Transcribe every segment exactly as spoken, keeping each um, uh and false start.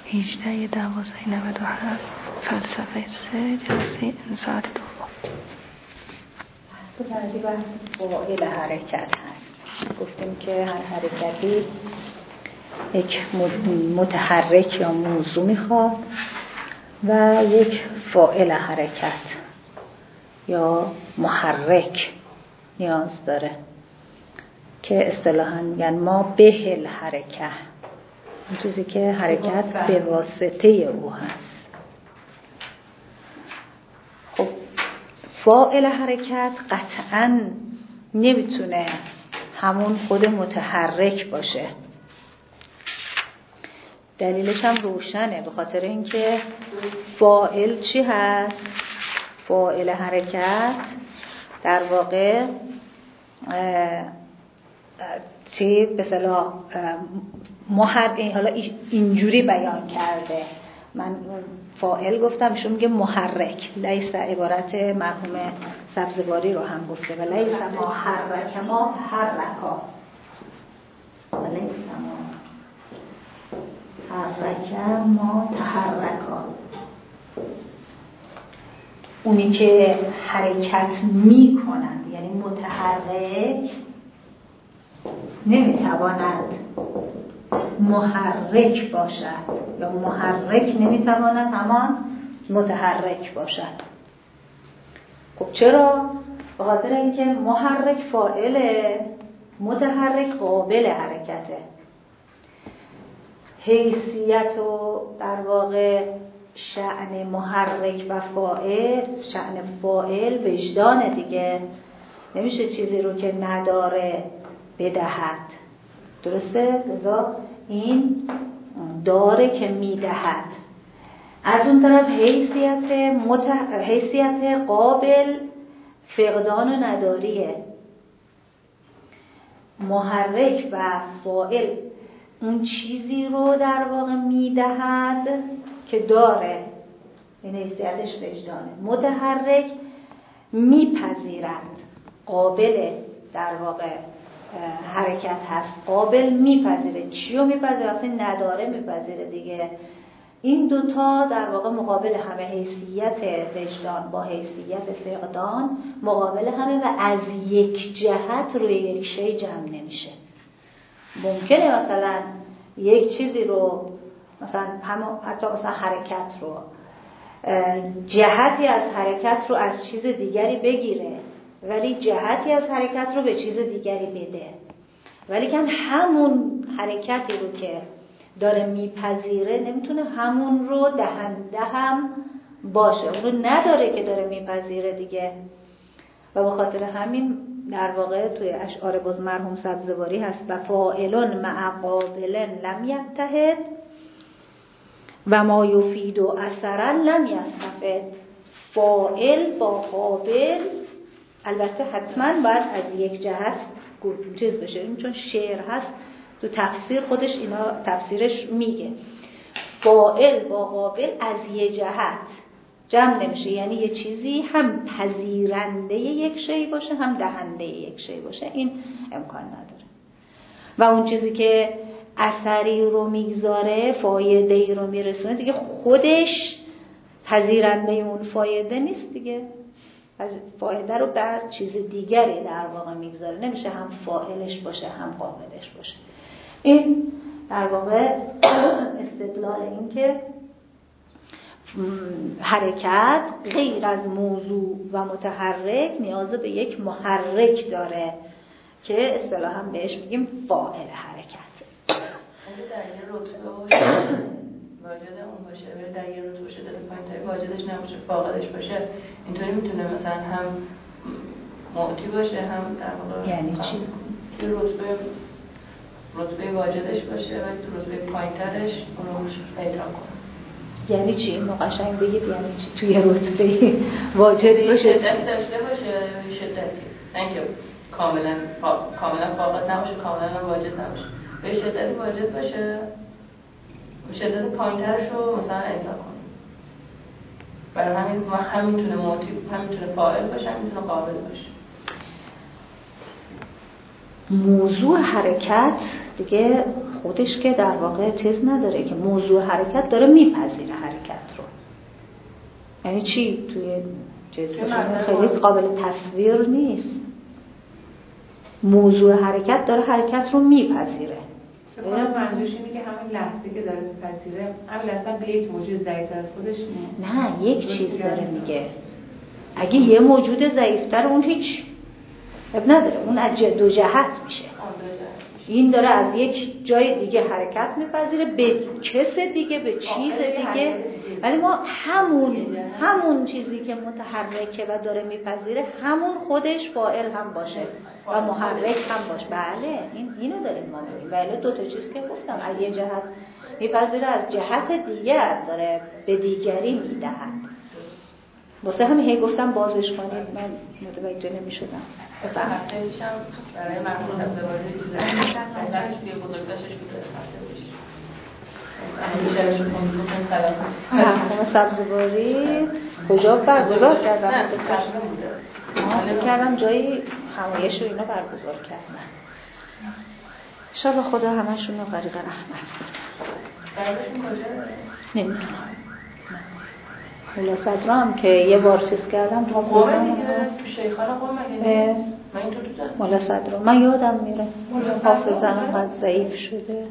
هجده دوازده نود و هفت فلسفه سه جلسه انساعت دوم. بحث بعدی بحث فاعل حرکت هست. گفتیم که هر حرکتی یک متحرک یا موضوع میخواد و یک فاعل حرکت یا محرک نیاز داره که اصطلاحاً میگن ما به الحرکه، اون چیزی که حرکت به واسطه او هست. خب فاعل حرکت قطعاً نمیتونه همون خود متحرک باشه. دلیلش هم روشنه، به خاطر اینکه فاعل چی هست؟ فاعل حرکت در واقع چی به اصطلاح محرک، حالا اینجوری بیان کرده، من فاعل گفتم، ایشون میگه محرک. لیس عبارت مرحوم سبزواری رو هم گفته و لیس محرک ما تحرکا و لیس محرک ما تحرکا. اونی که حرکت می کنند یعنی متحرک نمیتواند محرک باشد یا محرک نمیتواند همان متحرک باشد. خب چرا؟ به خاطر اینکه محرک فاعله، متحرک قابل حرکته. حیثیت و در واقع شأن محرک و فاعل، شأن فاعل وجدان دیگه، نمیشه چیزی رو که نداره بدهد، درسته؟ لذا این داره که میدهد. از اون طرف حیثیت مت... حیثیت قابل فقدان و نداریه. محرک و فاعل اون چیزی رو در واقع میدهد که داره، این حیثیتش وجدانه. متحرک میپذیرد، قابل در واقع حرکت هست، قابل میپذیره. چی رو میپذیره؟ وقتی نداره میپذیره دیگه. این دوتا در واقع مقابل همه، حیثیت وجدان با حیثیت فقدان مقابل همه و از یک جهت روی یک شی جمع نمیشه. ممکنه مثلا یک چیزی رو، مثلا هم حتی مثلا حرکت رو، جهتی از حرکت رو از چیز دیگری بگیره ولی جهتی از حرکت رو به چیز دیگری بده، ولی که همون حرکتی رو که داره میپذیره نمیتونه همون رو دهنده هم باشه، اون رو نداره که داره میپذیره دیگه. و به خاطر همین در واقع توی اشعار باز مرحوم سبزواری هست و فاعلون مع قابلن لم یتحد و ما یفید و اثرا لم یستفد. فاعل با قابل البته حتما باید از یک جهت چیز بشه، این چون شعر هست تو تفسیر خودش اینا تفسیرش میگه فاعل با قابل از یک جهت جمع نمیشه، یعنی یه چیزی هم پذیرنده یک شی باشه هم دهنده یک شی باشه، این امکان نداره. و اون چیزی که اثری رو میگذاره، فایده‌ای رو میرسونه دیگه، خودش پذیرنده اون فایده نیست دیگه، از فایده رو بر چیز دیگری در واقع میگذاره، نمیشه هم فاعلش باشه هم قابلش باشه. این در واقع استدلال این که حرکت غیر از موضوع و متحرک نیاز به یک محرک داره که اصطلاحاً بهش میگیم فاعل حرکت. در یه رتبه واجد اون باشه، ولی در یه رتبه باشه دل پایین‌تری واجدش نباشه، فاقدش باشه، اینطوری میتونه مثلا هم معطی باشه هم در واقع. یعنی چی؟ یه رتبه رتبه واجدش باشه ولی تو رتبه پایین‌ترش اون رو اعتراف کنه. یعنی چی؟ اینو قشنگ بگید یعنی چی؟ توی رتبه واجد باشه، شدت داشته باشه، شدتی، نه اینکه کاملا کاملا فاقد نباشه، کاملا واجد نباشه، به شدتی واجد باشه، شدت پایین‌ترش رو مثلا اعطا کنه. برای همین هم میتونه معطی، هم میتونه فاعل باشه، هم میتونه قابل باشه. موضوع حرکت دیگه خودش که در واقع چیز نداره که موضوع حرکت داره میپذیره حرکت رو. یعنی چی؟ توی چیز خیلی قابل تصویر نیست. موضوع حرکت داره حرکت رو میپذیره. فکر منظورش اینه که همین لحظه که داره میپذیره همین لحظه به یک موجود ضعیف‌تر از خودش میاد. نه، یک چیز داره میگه. اگه یه موجود ضعیف‌تر اون هیچ اب نداره، اون از دو جهت میشه. این داره از یک جای دیگه حرکت میپذیره به کس دیگه، به چیز دیگه، ولی ما همون همون چیزی که متحرکه و داره میپذیره همون خودش فاعل هم باشه و محرک هم باشه. بله این اینو داریم ما میگیم. ولی دو تا چیز که گفتم، از یه جهت میپذیره، از جهت دیگر داره به دیگری میدهد. واسه همین هی گفتم بازش کنید، من متوجه نمیشدم. بفهم هفته میشم برای مرموز سبزواری چیزه هفتهش بیه بزرگداشتش بوده هفته میشه مرموز سبزواری کجا برگزار کردم؟ نه سبزواری بوده من کردم جایی همایش رو اینا برگزار کردن. شاید خدا همشون رو غریق رحمت کنه. برگشتون کجا؟ نمیدونم. مولا صدرام که یه بار چیز کردم قومه دیگه شیخان قوم مگه من این تو دوزن مولا صدرام من یادم میره حافظم انقدر ضعیف شده.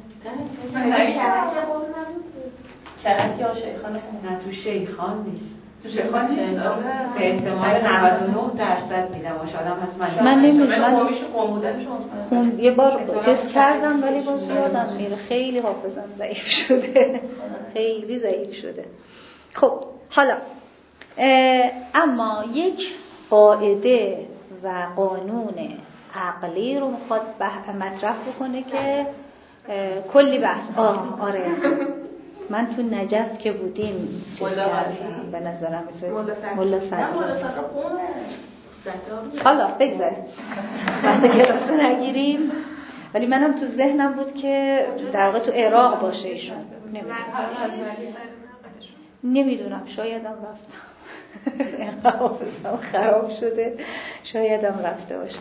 کرک یا شیخان قوم؟ نه تو شیخان نیست. تو شیخان نیست به احتمال نود و نه درصد میدم باشه آدم هست. من نمیدونم من قومیش قوم بودنش خون یه بار چیز کردم ولی باز یادم میره. خیلی حافظم ضعیف شده، خیلی ضعیف شده. خب حالا اما یک قاعده و قانون عقلی رو میخواد مطرح بکنه که کلی بحث آه آره من تو نجف که بودیم چیز کردم به نظرم مثل مولا صدرام. حالا بگذاریم وقتی کلاس نگیریم، ولی منم تو ذهنم بود که در واقع تو عراق باشه ایشون. نمیدونم شایدم رفتم حافظم خراب شده، شایدم رفته باشم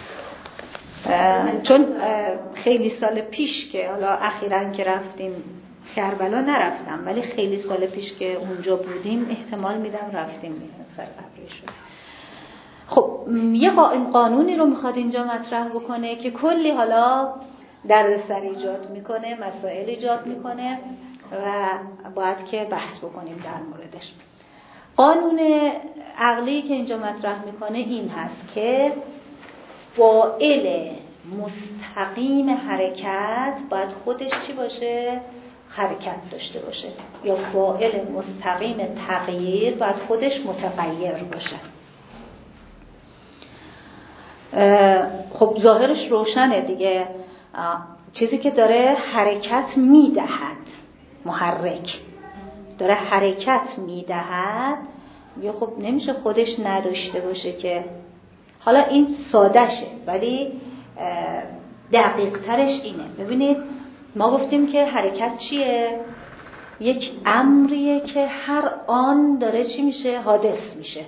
چون خیلی سال پیش که حالا اخیراً که رفتیم کربلا نرفتم، ولی خیلی سال پیش که اونجا بودیم احتمال میدم رفتیم سر قبرشون. خب یه قانونی رو میخواد اینجا مطرح بکنه که کلی حالا دردسر ایجاد میکنه، مسائل ایجاد میکنه و باید که بحث بکنیم در موردش. قانون عقلی که اینجا مطرح میکنه این هست که فاعل مستقیم حرکت باید خودش چی باشه؟ حرکت داشته باشه، یا فاعل مستقیم تغییر باید خودش متغیر باشه. خب ظاهرش روشنه دیگه، چیزی که داره حرکت میدهد، محرک داره حرکت میدهد، یا خب نمیشه خودش نداشته باشه که. حالا این ساده شه ولی دقیق ترش اینه. ببینید ما گفتیم که حرکت چیه؟ یک امریه که هر آن داره چی میشه؟ حادث میشه.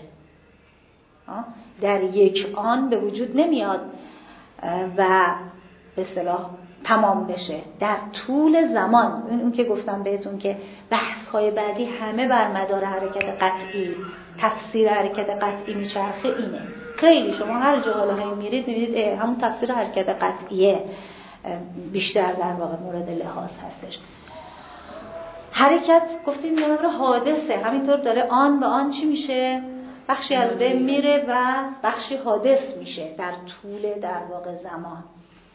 در یک آن به وجود نمیاد و به اصطلاح تمام بشه. در طول زمان، اون که گفتم بهتون که بحث‌های بعدی همه بر مدار حرکت قطعی، تفسیر حرکت قطعی میچرخه اینه. خیلی شما هر جا حالا میرید میبینید همون تفسیر حرکت قطعیه بیشتر در واقع مورد لحاظ هستش. حرکت گفتیم در واقع حادثه، همینطور داره آن به آن چی میشه؟ بخشی از بین میره و بخشی حادث میشه در طول در واقع زمان.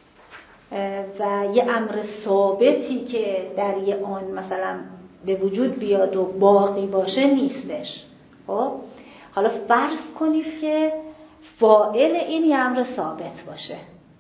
و یه امر ثابتی که در یه آن مثلا به وجود بیاد و باقی باشه نیستش. خب حالا فرض کنید که فاعل این یه امر ثابت باشه،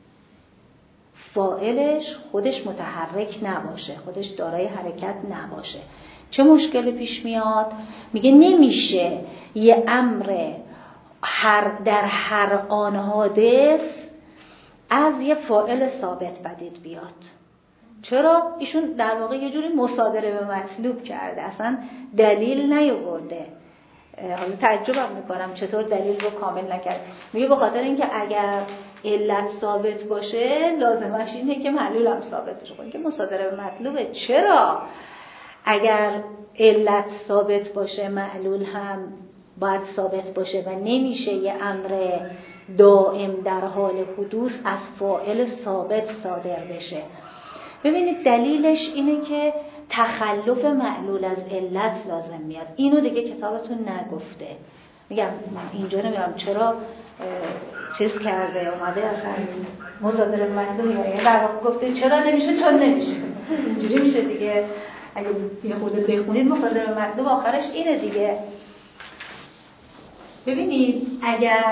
فاعلش خودش متحرک نباشه، خودش دارای حرکت نباشه. چه مشکلی پیش میاد؟ میگه نمیشه یه امر هر در هر آن حادث از یه فاعل ثابت پدید بیاد. چرا؟ ایشون در واقع یه جوری مصادره به مطلوب کرده، اصلا دلیل نیاورده. حالا تعجبم میکنم چطور دلیل رو کامل نکرد. میگه به خاطر اینکه اگر علت ثابت باشه لازمش اینه که معلول هم ثابت بشه. این که مصادره به مطلوبه. چرا اگر علت ثابت باشه معلول هم باید ثابت باشه و نمیشه یه امر دائم در حال حدوث از فاعل ثابت صادر بشه؟ ببینید دلیلش اینه که تخلف معلول از علت لازم میاد. اینو دیگه کتابتون نگفته. میگم اینجا نمیدونم چرا چیز کرده اومده اصلا مصادره مطلوب یا در واقع گفته چرا نمیشه چون نمیشه. اینجوری میشه دیگه. اگه یه خورده بخونید مصادره مطلوب آخرش اینه دیگه. ببینید اگر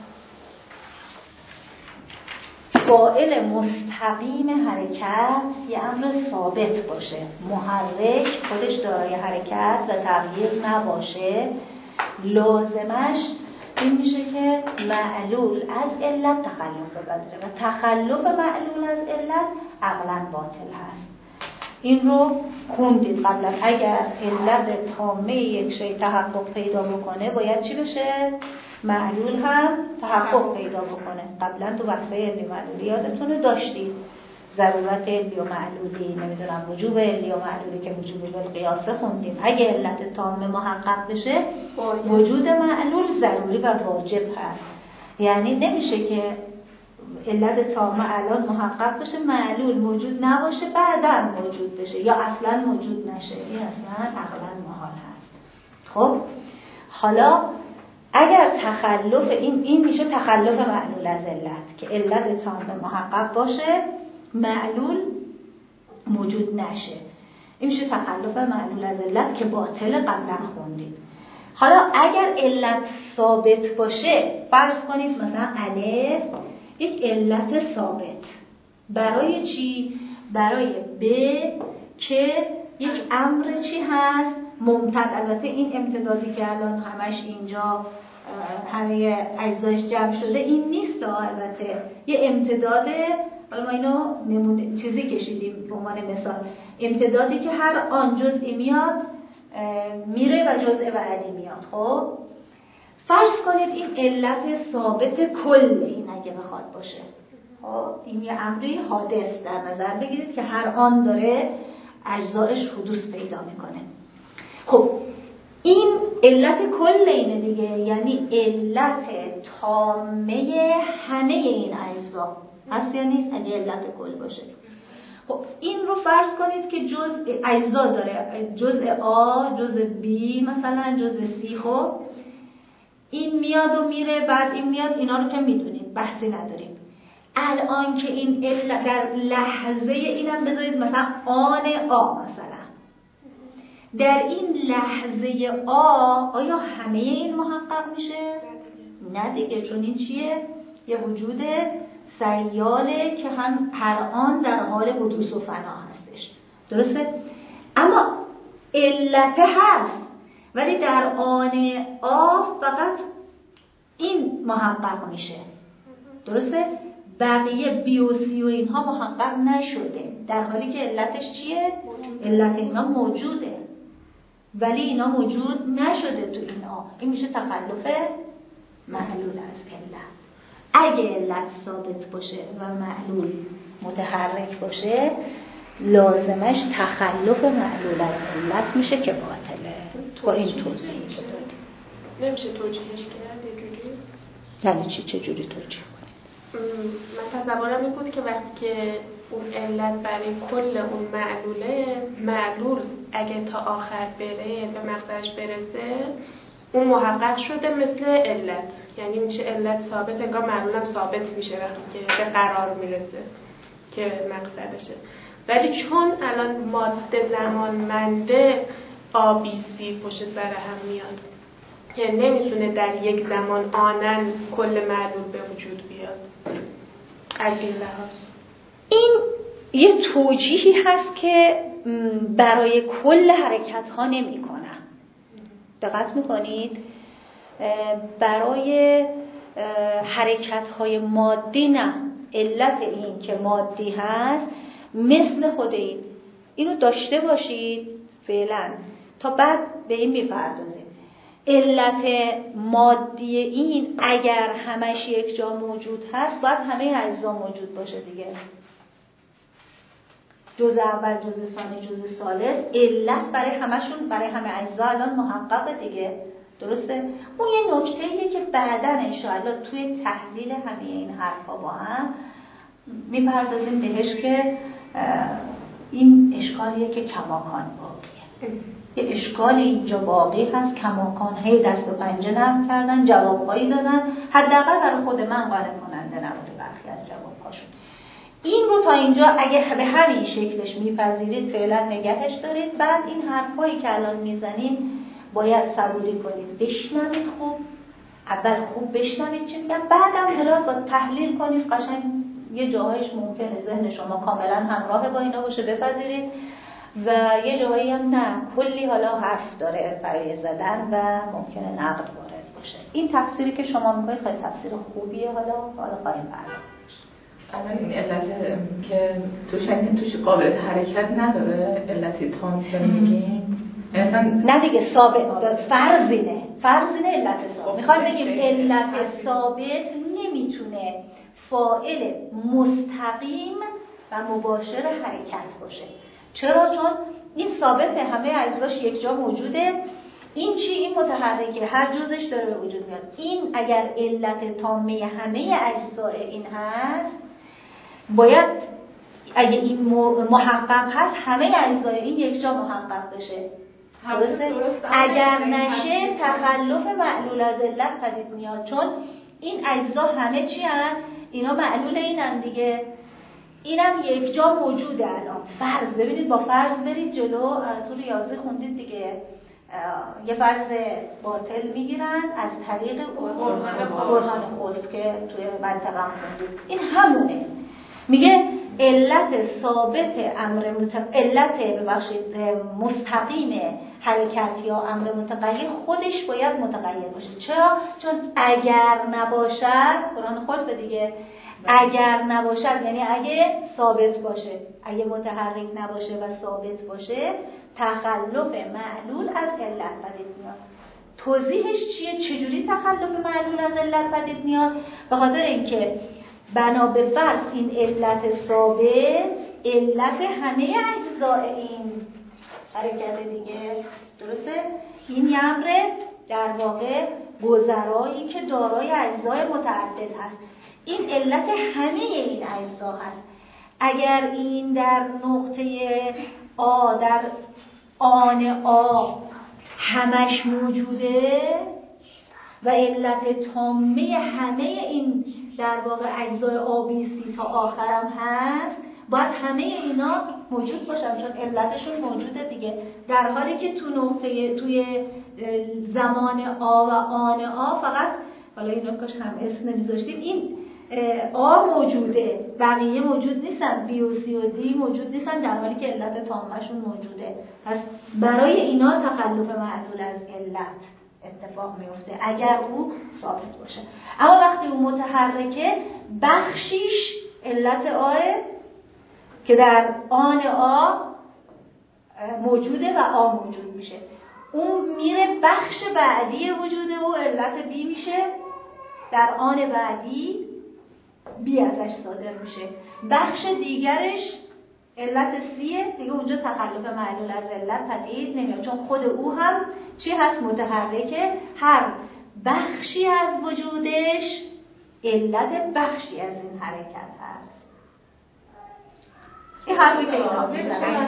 فاعل مستقیم حرکت یه امر ثابت باشه، محرک خودش دارای حرکت و تغییر نباشه، لازمش این میشه که معلول از علت تخلف بپذیره و تخلف معلول از علت عقلاً باطل هست. این رو خوندید قبلا. اگر علت تامه یک شی تحقق پیدا بکنه باید چی بشه؟ معلول هم تحقق پیدا بکنه. قبلا تو بحثای علمی معلولی یادتونه داشتید ضرورت علی و معلولی، نمیدونم وجوب علی و معلولی که وجوب بالقیاسه خوندیم. اگه علت تامه محقق بشه وجود معلول ضروری و واجب هست. یعنی نمیشه که علت تامه الان محقق بشه معلول موجود نباشه بعداً موجود بشه یا اصلاً موجود نشه. این اصلاً عقلاً محال هست. خب حالا اگر تخلف این این میشه تخلف معلول از علت که علت تامه محقق باشه معلول موجود نشه. این میشه تخلف معلول از علت که باطل قبلا خوندید. حالا اگر علت ثابت باشه فرض کنید مثلا الف یک علت ثابت برای چی؟ برای ب که یک امر چی هست؟ ممتد. البته این امتدادی که الان همش اینجا همه اجزایش جمع شده این نیست. البته یه امتداده، حالا ما اینو نمونه چیزی کشیدیم به عنوان مثال، امتدادی که هر آن جزئی میاد میره و جزء بعدی میاد. خب فرض کنید این علت ثابت کل این اگه بخواد باشه، خب این یه امری حادث در نظر بگیرید که هر آن داره اجزایش حدوث پیدا میکنه. خب این علت کل اینه دیگه، یعنی علت تامه همه این اجزا هست یا نیست اگه علت کل باشه. خب این رو فرض کنید که جزء اجزا داره، جزء آ، جزء بی، مثلا جزء سی. خب این میاد و میره، بعد این میاد، اینا رو که میدونیم بحثی نداریم. الان که این علت در لحظه اینم بذارید مثلا آن آ، مثلا در این لحظه آ آیا همه این محقق میشه؟ نه دیگه، چون این چیه؟ یه وجود سیاله که هم هر آن در حال حدوث و فنا هستش. درسته؟ اما علت هست ولی در آن آ فقط این محقق میشه. درسته؟ بقیه بی و سی و اینها محقق نشده، در حالی که علتش چیه؟ علت اینا موجوده ولی اینا موجود نشده تو این آ. این میشه تخلف معلول از علت. اگه علت ثابت باشه و معلول متحرک باشه لازمش تخلف معلول از علت میشه که باطله. با این توضیحی که دادیم نمیشه توجیهش کرد یه جوری؟ یعنی چی؟ چه جوری توجیه کنید؟ من تصورم این بود که وقتی که اون علت برای کل اون معلوله، معلول اگه تا آخر بره به مقصدش برسه اون محقق شده مثل علت، یعنی میشه علت ثابت، انگار معلولم ثابت میشه وقتی که به قرار میرسه که مقصدشه. ولی چون الان ماده زمانمنده آبیسی پشت سر هم میاد، یعنی نمیتونه در یک زمان آنن کل معلول به وجود بیاد. از این لحاظ این یه توجیهی هست که برای کل حرکت ها نمی کنن. دقت میکنید؟ برای حرکت های مادی نه. علت این که مادی هست مثل خود این. اینو داشته باشید فعلا تا بعد به این میپردازیم. علت مادی این اگر همش یک جا موجود هست باید همه اجزا موجود باشه دیگه. جزء اول، جزء ثانی، جزء ثالث، علت برای همشون، برای همه اجزا الان محققه دیگه. درسته؟ اون یه نکته‌ایه که بعداً انشاءالله توی تحلیل همه این حرفا با هم میپردازیم بهش که این اشکالیه که کماکان باقیه. یه اشکال اینجا باقی هست، کماکان هی دست و پنجه نرم کردن، جوابهایی دادن، حداقل برای خود من قانع کننده نبوده برخی از جوابهاشون. این رو تا اینجا اگه به همین شکلش میپذیرید فعلا نگهش دارید. بعد این حرفایی که الان میزنیم باید صبوری کنید، بشنوید خوب، اول خوب بشنوید چی میگن، بعدم حالا با تحلیل کنید. قشنگ یه جاهایش ممکنه ذهن شما کاملا همراه با اینا باشه بپذیرید و یه جاهایی هم نه، کلی حالا حرف داره برای زدن و ممکنه نقد وارد باشه. این تفسیری که شما میکنید خیلی تفسیر خوبیه. حالا حالا خواهیم پرداخت. الان این علت که توش این توش قابلیت حرکت نداره، علت تام که میگیم نه دیگه، ثابت فرضینه فرضینه علت ثابت. میخوایم بگیم علت ثابت نمیتونه فاعل مستقیم و مباشر حرکت باشه. چرا؟ چون این ثابت همه اجزاش یک جا موجوده. این چی؟ این متحرکه، هر جزش داره به وجود میاد. این اگر علت تامه همه اجزای این هست، باید اگه این محقق هست همه اجزای این یک جا محقق بشه. درسته؟ اگر نشه تخلف معلول از علت پدید میاد، چون این اجزا همه چی هست؟ اینا معلول اینن دیگه. اینم یک جا موجوده. الان فرض ببینید، با فرض برید جلو. تو ریاضی خوندید دیگه، یه فرض باطل میگیرن از طریق برهان خلف که توی منطقه هم خوندید. این همونه. میگه علت ثابت امر متق... علت ببخشید مستقیم حرکت یا امر متغیر خودش باید متغیر باشه. چرا؟ چون اگر نباشد، قرآن خلف دیگه، اگر نباشد یعنی اگه ثابت باشه، اگه متحرک نباشه و ثابت باشه، تخلف معلول از علت پدید میاد. توضیحش چیه؟ چجوری تخلف معلول از علت پدید میاد؟ به خاطر اینکه بنا به فرض این علت ثابت علت همه اجزای این حرکت دیگه. درسته؟ این یه امر در واقع گذرایی که دارای اجزای متعدد هست. این علت همه این اجزا هست. اگر این در نقطه آ، در آن آ همش موجوده و علت تامه همه این در واقع اجزای آبیستی تا آخرم هست، باید همه اینا موجود باشن، چون علتشون موجوده دیگه. در حالی که تو نقطه توی زمان آ و آن آ فقط، حالا اینا کاش هم اسم نمیذاشتیم، این آ موجوده، بقیه موجود نیستن، بی و سی و دی موجود نیستن، در حالی که علت تامهشون موجوده. پس برای اینا تخلف معلول از علت اتفاق میفته اگر او ثابت باشه. اما وقتی او متحرکه، بخشیش علت آه که در آن آ موجوده و آ موجود میشه، اون میره بخش بعدی وجوده و علت بی میشه، در آن بعدی بی ازش صادر میشه. بخش دیگرش علت سیه دیگه، اونجا تخلف معلول از علت پدید نمیاد، چون خود او هم چی هست؟ متحرکه. هر بخشی از وجودش علت بخشی از این حرکت هست. این حرفی که اینا میزنن.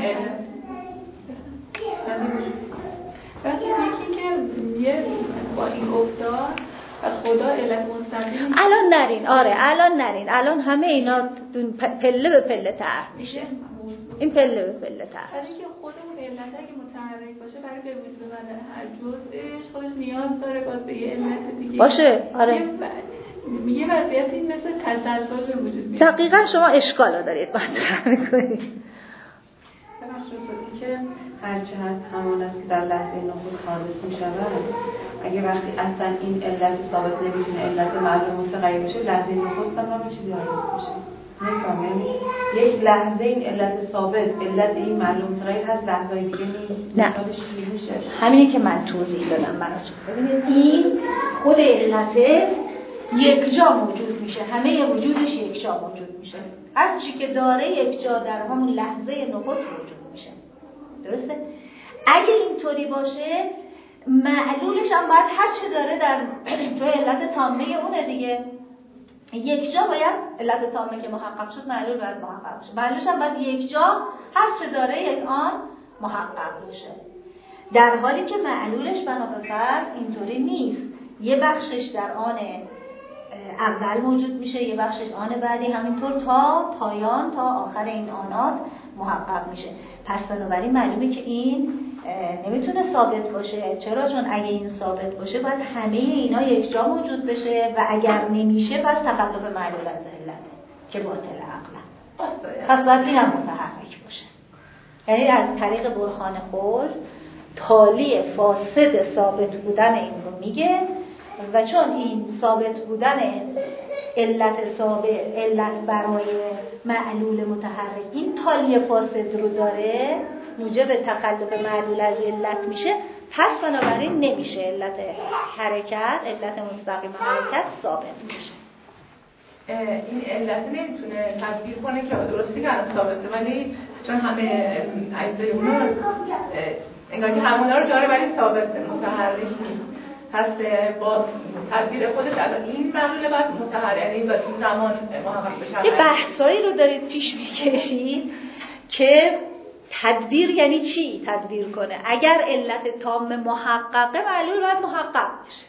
وقتی یکی که یه با این افتاد از خدا علت مستقیم الان نرین، آره الان نرین، الان همه اینا پله به پله طرح میشه. این پله به پله طرح. برای اینکه خودمون علت اگه متحرک باشه برای به وجود اومدن هر جزئش خودش نیاز داره باز به یه علت دیگه باشه. آره. یه وضعیتی مثل تسلسل به وجود میاد. دقیقاً شما اشکالا دارید مطرح می‌کنید. بخشی که هرچه هست همان است که در لحظه نخست ثابت می‌شود. اگه وقتی اصلا این علت ثابت نمی‌تونه علت معلوم متغیر بشه، لحظه نخست هم چیزی حادث میشه. نمی‌فهم، یعنی یک لحظه این علت ثابت، علت این معلوم غیر هست، لحظه دیگه نیست. نه میشه همینی که من توضیح دادم براتون. ببینید این خود علت یک جا موجود میشه، همه وجودش یک جا موجود میشه، هر چی که داره یک جا در همون لحظه نخست موجود میشه. درسته؟ اگه اینطوری باشه معلولش هم باید هر چی داره در تو علت تامه اونه دیگه. یک جا باید علت تامه که محقق شد معلول باید محقق بشه، معلولش هم باید یک جا هر چی داره یک آن محقق بشه، در حالی که معلولش بنا به فرض اینطوری نیست. یه بخشش در آن اول موجود میشه، یه بخشش آن بعدی، همینطور تا پایان، تا آخر این آنات محقق میشه. پس بنابراین معلومه که این نمیتونه ثابت باشه. چرا؟ چون اگه این ثابت باشه باید همه اینا یک جا موجود بشه و اگر نمیشه پس تخلف معلول از علته که باطل عقلا. پس باید این هم متحرک باشه. یعنی از طریق برهان خود تالی فاسد ثابت بودن این رو میگه و چون این ثابت بودن علت ثابت، علت برای معلول متحرک این تالی فاسد رو داره، موجب تخلف معلول از علت میشه، پس بنابراین نمیشه علت حرکت، علت مستقیم حرکت ثابت میشه. این علت نمیتونه تدبیر کنه که درستی که الان ثابته، ولی چون همه اجزای اونا انگار که همونا رو داره ولی ثابته، متحرک نیست. پس با تدبیر خودش الان این معلوله باید متحرک، یعنی با این زمان محقق بشه. یه بحثایی رو دارید پیش میکشید که تدبیر یعنی چی؟ تدبیر کنه. اگر علت تام محققه معلول باید محقق باشه.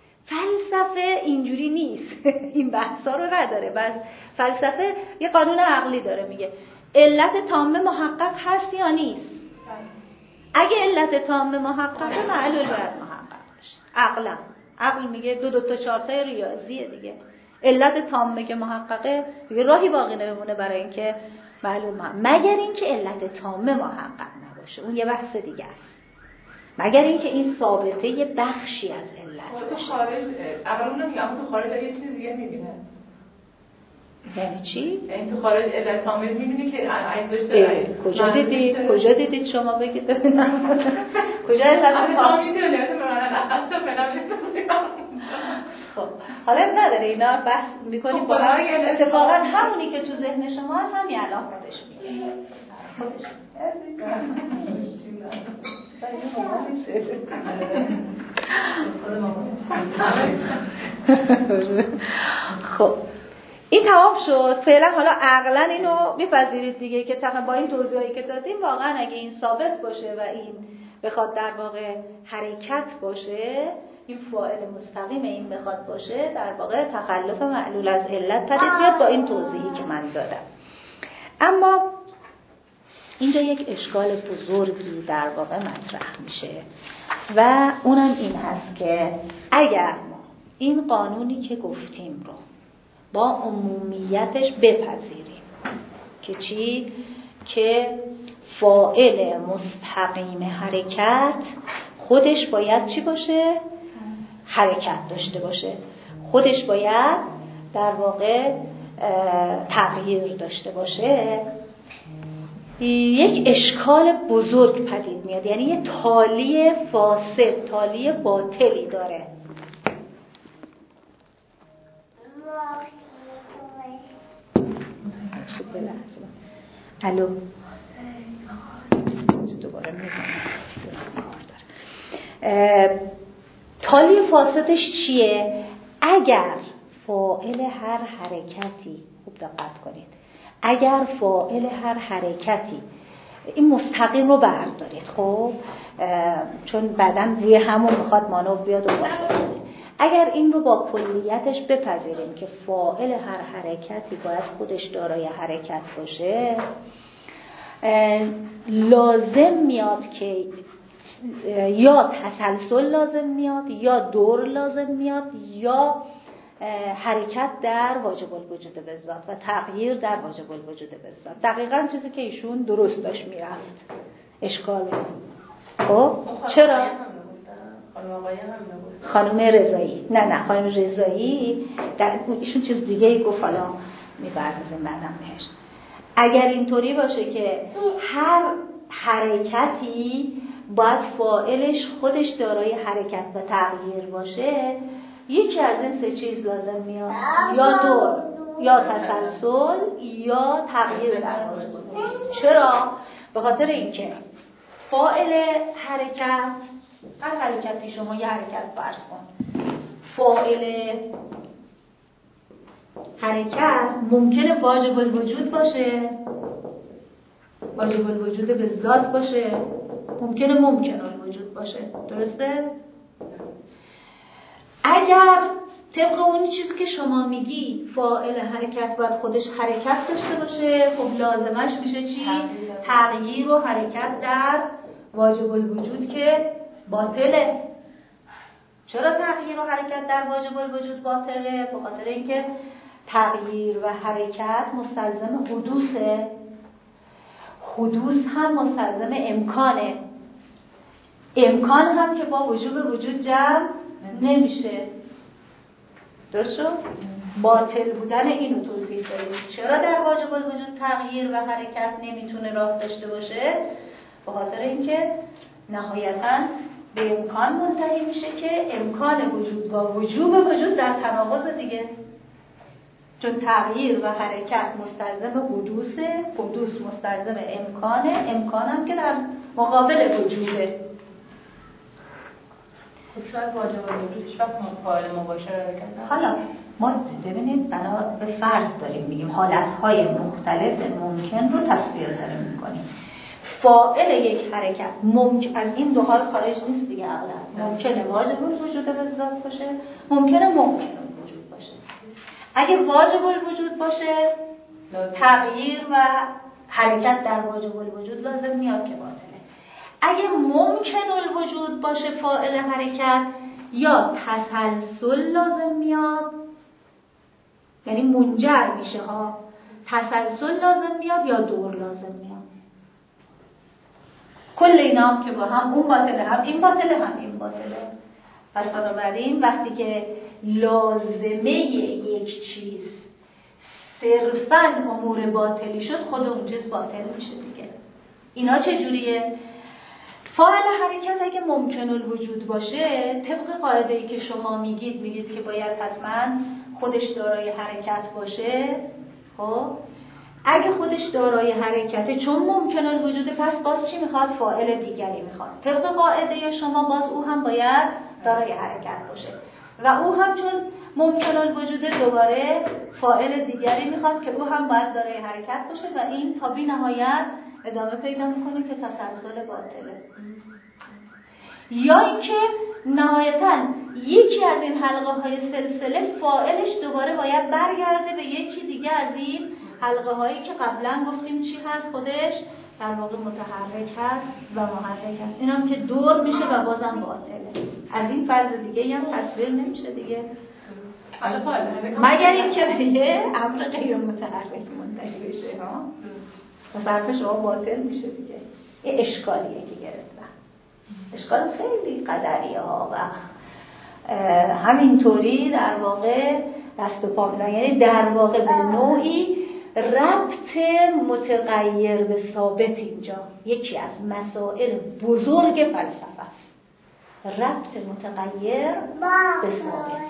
فلسفه اینجوری نیست. این بحثا رو نداره. بس فلسفه یه قانون عقلی داره، میگه علت تام محقق هست یا نیست. اگه علت تام محققه معلول باید محقق باشه. عقلا عقل میگه دو دو تا چهار تا ریاضیه دیگه. علت تامه که محققه دیگه راهی باقی نمیمونه برای اینکه معلوم هم. مگر اینکه علت تامه محقق نباشه، اون یه بحث دیگه است. مگر اینکه این ثابته یه بخشی از علت باشه. تو خارج اول اون میگم تو خارج یه چیز دیگه میبینه. یعنی چی؟ یعنی تو خارج علت تامه میبینی که اجزاش داره. کجا دیدید؟ کجا دیدید شما بگید ببینم. کجا علت شما میدونید من اصلا فعلا خب حالا نداره اینا بحث میکنیم با هم. اتفاقا همونی که تو ذهن شما هست همین الان خودش میگه خودش خب این تمام شد. فعلا حالا عقلا اینو میپذیرید دیگه که تقریبا با این توضیحایی که دادیم واقعا اگه این ثابت باشه و این بخواد در واقع حرکت باشه، این فاعل مستقیم این بخواد باشه، در واقع تخلف معلول از علت پدید میاد با این توضیحی که من دادم. اما اینجا یک اشکال بزرگی در واقع مطرح میشه و اونم این هست که اگر ما این قانونی که گفتیم رو با عمومیتش بپذیریم که چی؟ که فاعل مستقیم حرکت خودش باید چی باشه؟ حرکت داشته باشه. خودش باید در واقع تغییر داشته باشه. یک اشکال بزرگ پدید میاد، یعنی یه تالی فاسد، تالی باطلی داره. الو دوباره تالی فاسدش چیه؟ اگر فاعل هر حرکتی، خوب دقت کنید، اگر فاعل هر حرکتی این مستقیم رو بردارید، خب چون بعداً روی همون میخواد مانور بیاد و واسطه بده، اگر این رو با کلیتش بپذیریم که فاعل هر حرکتی باید خودش دارای حرکت باشه، لازم میاد که یا تسلسل لازم میاد، یا دور لازم میاد، یا حرکت در واجب الوجود بالذات و تغییر در واجب الوجود بالذات. دقیقاً چیزی که ایشون درست داشت میرفت. اشکال خب چرا؟ خانم رضایی نه نه خانم رضایی در ایشون چیز دیگه ای گفت. حالا می‌پردازیم بعداً بهش. اگر اینطوری باشه که هر حرکتی باید فاعلش خودش دارای حرکت و تغییر باشه، یکی از این سه چیز لازم میاد، یا دور، یا تسلسل، یا تغییر در واژه. چرا؟ به خاطر اینکه فاعل حرکت، هر حرکتی شما یه حرکت فرض کن، فاعل حرکت ممکنه واجب الوجود باشه، واجب الوجود به ذات باشه، ممکنه ممکن الوجود باشه. درسته؟ اگر طبق اون چیزی که شما میگی فاعل حرکت باید خودش حرکت داشته باشه، خب لازمش میشه چی؟ تغییر و حرکت در واجب الوجود که باطله. چرا تغییر و حرکت در واجب الوجود باطله؟ به خاطر اینکه تغییر و حرکت مستلزم حدوثه، حدوث هم مستلزم امکانه، امکان هم که با وجوب وجود جمع نمیشه. درست شد؟ باطل بودن اینو توضیح داریم. چرا در واجب الوجود تغییر و حرکت نمیتونه راه داشته باشه؟ به خاطر اینکه نهایتاً به امکان منتهی میشه که امکان وجود با وجوب وجود در تناقض دیگه، چون تغییر و حرکت مستلزم حدوثه، حدوث مستلزم امکانه، امکانم که در مقابل وجوده. شاید واجب الوجود هیچ وقت فاعل مباشر حرکت نداره. حالا ما ببینید بنا به فرض داریم میگیم حالتهای مختلف ممکن رو تصویر داریم میکنیم. فاعل یک حرکت ممکن از این دو حال خارج نیست دیگه، اغلب ممکنه واجب الوجود به ذات باشه، ممکنه ممکن الوجود باشه. اگه واجب الوجود باشه تغییر و حرکت در واجب الوجود لازم میاد که باطله. اگه ممکن الوجود باشه فاعل حرکت یا تسلسل لازم میاد، یعنی منجر میشه ها، تسلسل لازم میاد یا دور لازم میاد. کل اینا هم که با هم اون باطله، هم این باطله، هم این باطله. پس بنابراین وقتی که لازمه یک چیز صرفاً امور باطلی شد، خود اون چیز باطل میشه دیگه. اینا چه جوریه؟ فاعل حرکت اگه ممکن الوجود باشه، طبق قاعده‌ای که شما میگید میگید که باید حتما خودش دارای حرکت باشه. خب اگه خودش دارای حرکته، چون ممکن الوجوده، پس باز چی میخواد؟ فاعل دیگری میخواد. طبق قاعده شما باز او هم باید دارای حرکت باشه و او هم چون ممکن الوجوده دوباره فاعل دیگری میخواد که او هم باید دارای حرکت باشه و این تا بی نهایت ادامه پیدا میکنه که تسلسل باطله. یا اینکه نهایتاً یکی از این حلقه های سلسله فاعلش دوباره باید برگرده به یکی دیگه از این حلقه هایی که قبلا گفتیم چی هست، خودش در واقع متحرک هست و محرک هست. این هم که دور میشه و بازم باطله. از این فرض دیگه هم تصویر نمیشه دیگه، مگر اینکه به یه امر غیر متحرک منتهی بشه ها، صرف شما باطل میشه دیگه. یه اشکالیه که گرفتن، اشکال خیلی قدریه ها و همینطوری در واقع دست و پا میزن، یعنی در واقع به نوعی ربط متغیر به ثابت اینجا یکی از مسائل بزرگ فلسفه است. ربط متغیر به ثابت.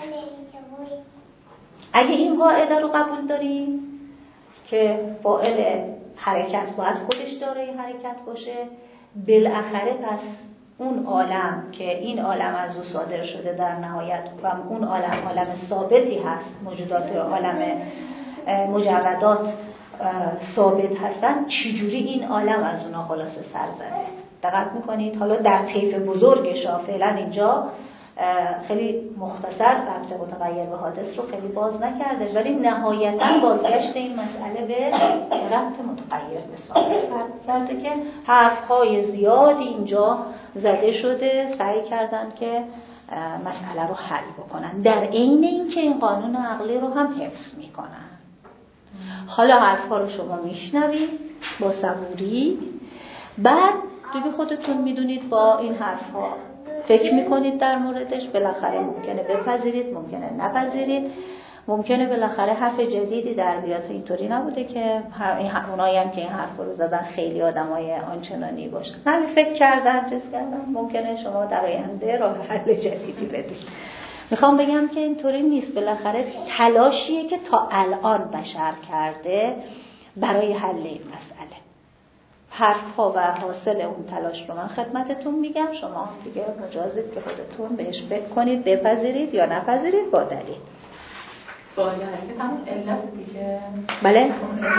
اگه این قاعده رو قبول داریم که فاعل حرکت باید خودش دارای حرکت باشه، بالاخره پس اون عالم که این عالم از او صادر شده در نهایت و اون عالم عالم ثابتی هست، موجودات عالم مجردات ثابت هستن، چجوری این عالم از اونا خلاصه سر زده؟ دقت میکنید؟ حالا در طیف بزرگش فعلا اینجا خیلی مختصر ربط متغیر به حادث رو خیلی باز نکرده، ولی نهایتاً بازگشت این مسئله به ربط متغیر به ثابت کرده که حرف‌های زیادی اینجا زده شده، سعی کردن که مسئله رو حل بکنن، در عین اینکه این قانون عقلی رو هم حفظ میکنن. حالا حرف‌ها رو شما میشنوید با صبوری، بعد دیگه خودتون میدونید با این حرف‌ها فکر میکنید در موردش، بالاخره ممکنه بپذیرید، ممکنه نپذیرید. ممکنه بالاخره حرف جدیدی در بیاد. اینطوری نبوده که اونایی هم که این حرف رو زدن خیلی آدمای آنچنانی باشن. همین فکر کردن چیز کردن، ممکنه شما در آینده راه حل جدیدی بدید. میخوام بگم که اینطوری نیست. بالاخره تلاشیه که تا الان بشر کرده برای حل این مسئله. حرف‌ها و حاصل اون تلاش رو من خدمتتون میگم، شما دیگه مجازید که خودتون بهش فکر کنید، بپذیرید یا نپذیرید با دلیل. با حرکت همون علت دیگه. بله؟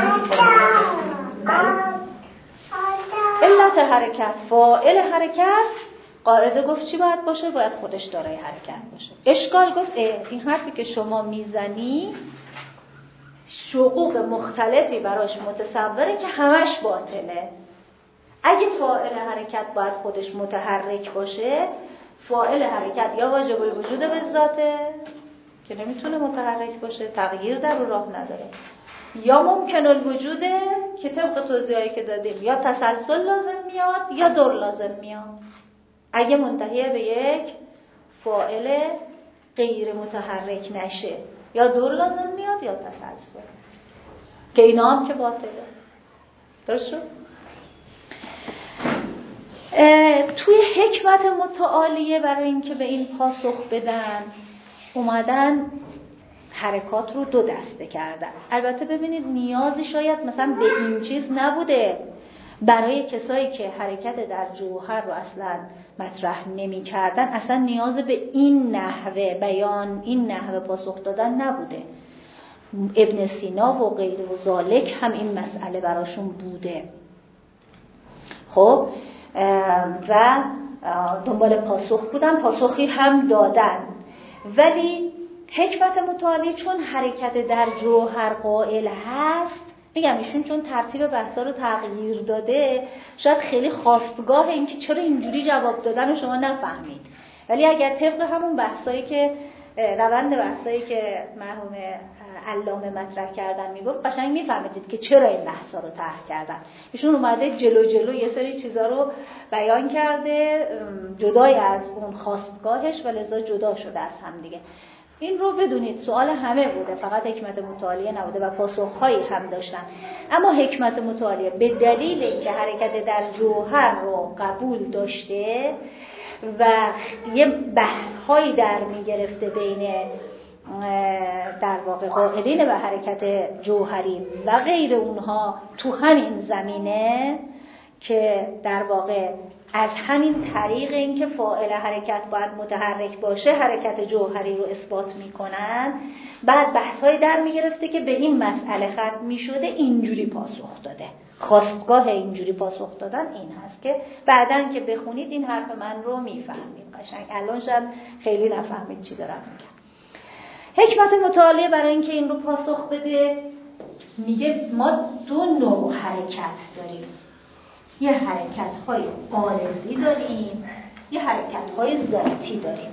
علت حرکت، فاعل حرکت، قاعده گفت چی باید باشه؟ باید خودش دارای حرکت باشه. اشکال گفت این حرفی که شما میزنی شقوق مختلفی براش متصوره که همش باطله. اگه فاعل حرکت باید خودش متحرک باشه، فاعل حرکت یا واجب الوجود به ذاته که نمیتونه متحرک باشه، تغییر در راه نداره، یا ممکن الوجوده که طبق توضیحایی که دادیم یا تسلسل لازم میاد یا دور لازم میاد. اگه منتهی به یک فاعل غیر متحرک نشه یا دور لازم میاد یا تسلسل، که اینا هم که باطله. درست شد؟ توی حکمت متعالیه برای اینکه به این پاسخ بدن اومدن حرکات رو دو دسته کردن. البته ببینید نیازی شاید مثلا به این چیز نبوده برای کسایی که حرکت در جوهر رو اصلا مطرح نمی کردن، اصلا نیاز به این نحوه بیان، این نحوه پاسخ دادن نبوده. ابن سینا و غیر و ذالک هم این مسئله براشون بوده. خب و دنبال پاسخ بودن، پاسخی هم دادن. ولی حکمت متعالی چون حرکت در جوهر قائل هست، میگم ایشون چون ترتیب بحثا رو تغییر داده، شاید خیلی خواستگاه این که چرا اینجوری جواب دادن رو شما نفهمید. ولی اگر طبق همون بحثایی که روند بحثایی که مرحوم علامه مطرح کردن میگفت، قشنگ میفهمیدید که چرا این بحثا رو طرح کردن. ایشون اومده جلو جلو یه سری چیزا رو بیان کرده جدای از اون خواستگاهش و لذا جدا شده از هم دیگه. این رو بدونید سوال همه بوده، فقط حکمت متعالیه نبوده و پاسخهایی هم داشتن. اما حکمت متعالیه به دلیل اینکه حرکت در جوهر رو قبول داشته و یه بحث‌هایی در می‌گرفته بین در واقع قائلین به حرکت جوهری و غیر اونها تو همین زمینه، که در واقع از همین طریق اینکه فاعل حرکت باید متحرک باشه حرکت جوهری رو اثبات میکنن، بعد بحث‌های در میگرفته که به این مسئله ختم میشده اینجوری پاسخ داده. خواستگاه اینجوری پاسخ دادن این هست که بعدن که بخونید این حرف من رو میفهمید قشنگ. الان شاید خیلی نفهمید چی دارم میگم. حکمت متعالیه برای اینکه این رو پاسخ بده میگه ما دو نوع حرکت داریم. یه حرکت‌های عارضی داریم، یه حرکت‌های ذاتی داریم.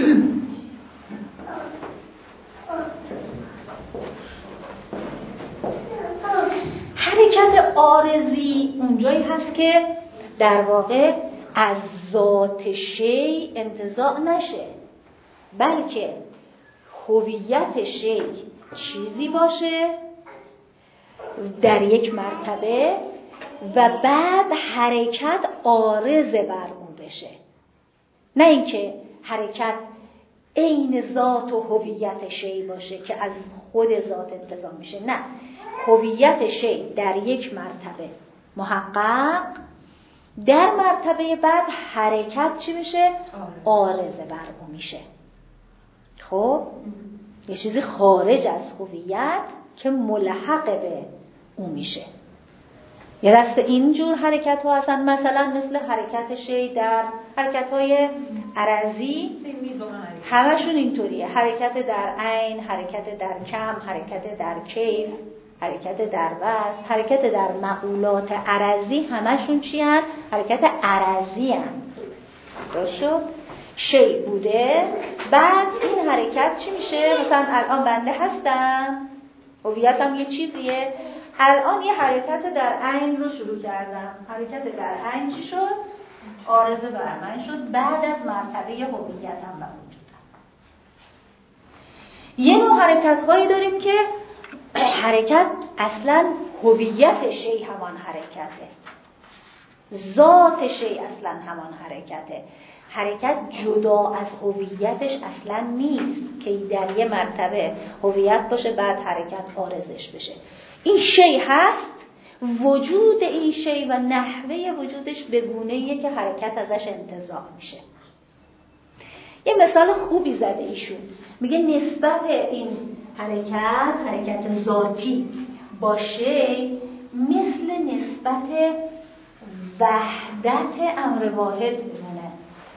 حرکت عارضی اونجایی هست که در واقع از ذات شی انتزاع نشه، بلکه هویت شی چیزی باشه در یک مرتبه و بعد حرکت عارض بر اون بشه. نه اینکه حرکت عین ذات و هویت شی باشه که از خود ذات انتزاع میشه. نه، هویت شی در یک مرتبه محقق، در مرتبه بعد حرکت چی میشه؟ عارض بر اون میشه. خب یه چیزی خارج از هویت که ملحق به اون میشه. یه دسته اینجور حرکت ها هستن، مثلا مثل حرکت شی در حرکت های عرضی همشون اینطوریه. حرکت در عین، حرکت در کم، حرکت در کیف، حرکت در وصف، حرکت در مقولات عرضی همشون چی هن؟ حرکت عرضی هن. درست شد؟ شی بوده، بعد این حرکت چی میشه؟ مثلا الان بنده هستم، هویتم یه چیزیه، الان یه حرکت در عین رو شروع کردم. حرکت در عین چی شد؟ عارضه بر من شد بعد از مرتبه هویتم به وجودم. یه نوع حرکت هایی داریم که حرکت اصلا هویت شی همان حرکته، ذات شی اصلا همان حرکته. حرکت جدا از هویتش اصلا نیست که در یه مرتبه هویت باشه بعد حرکت عارضش بشه. این شی هست، وجود این شی و نحوه وجودش به گونه‌ایه که حرکت ازش انتزاع میشه. یه مثال خوبی زده ایشون، میگه نسبت این حرکت، حرکت ذاتی با شی مثل نسبت وحدت امر واحد میمونه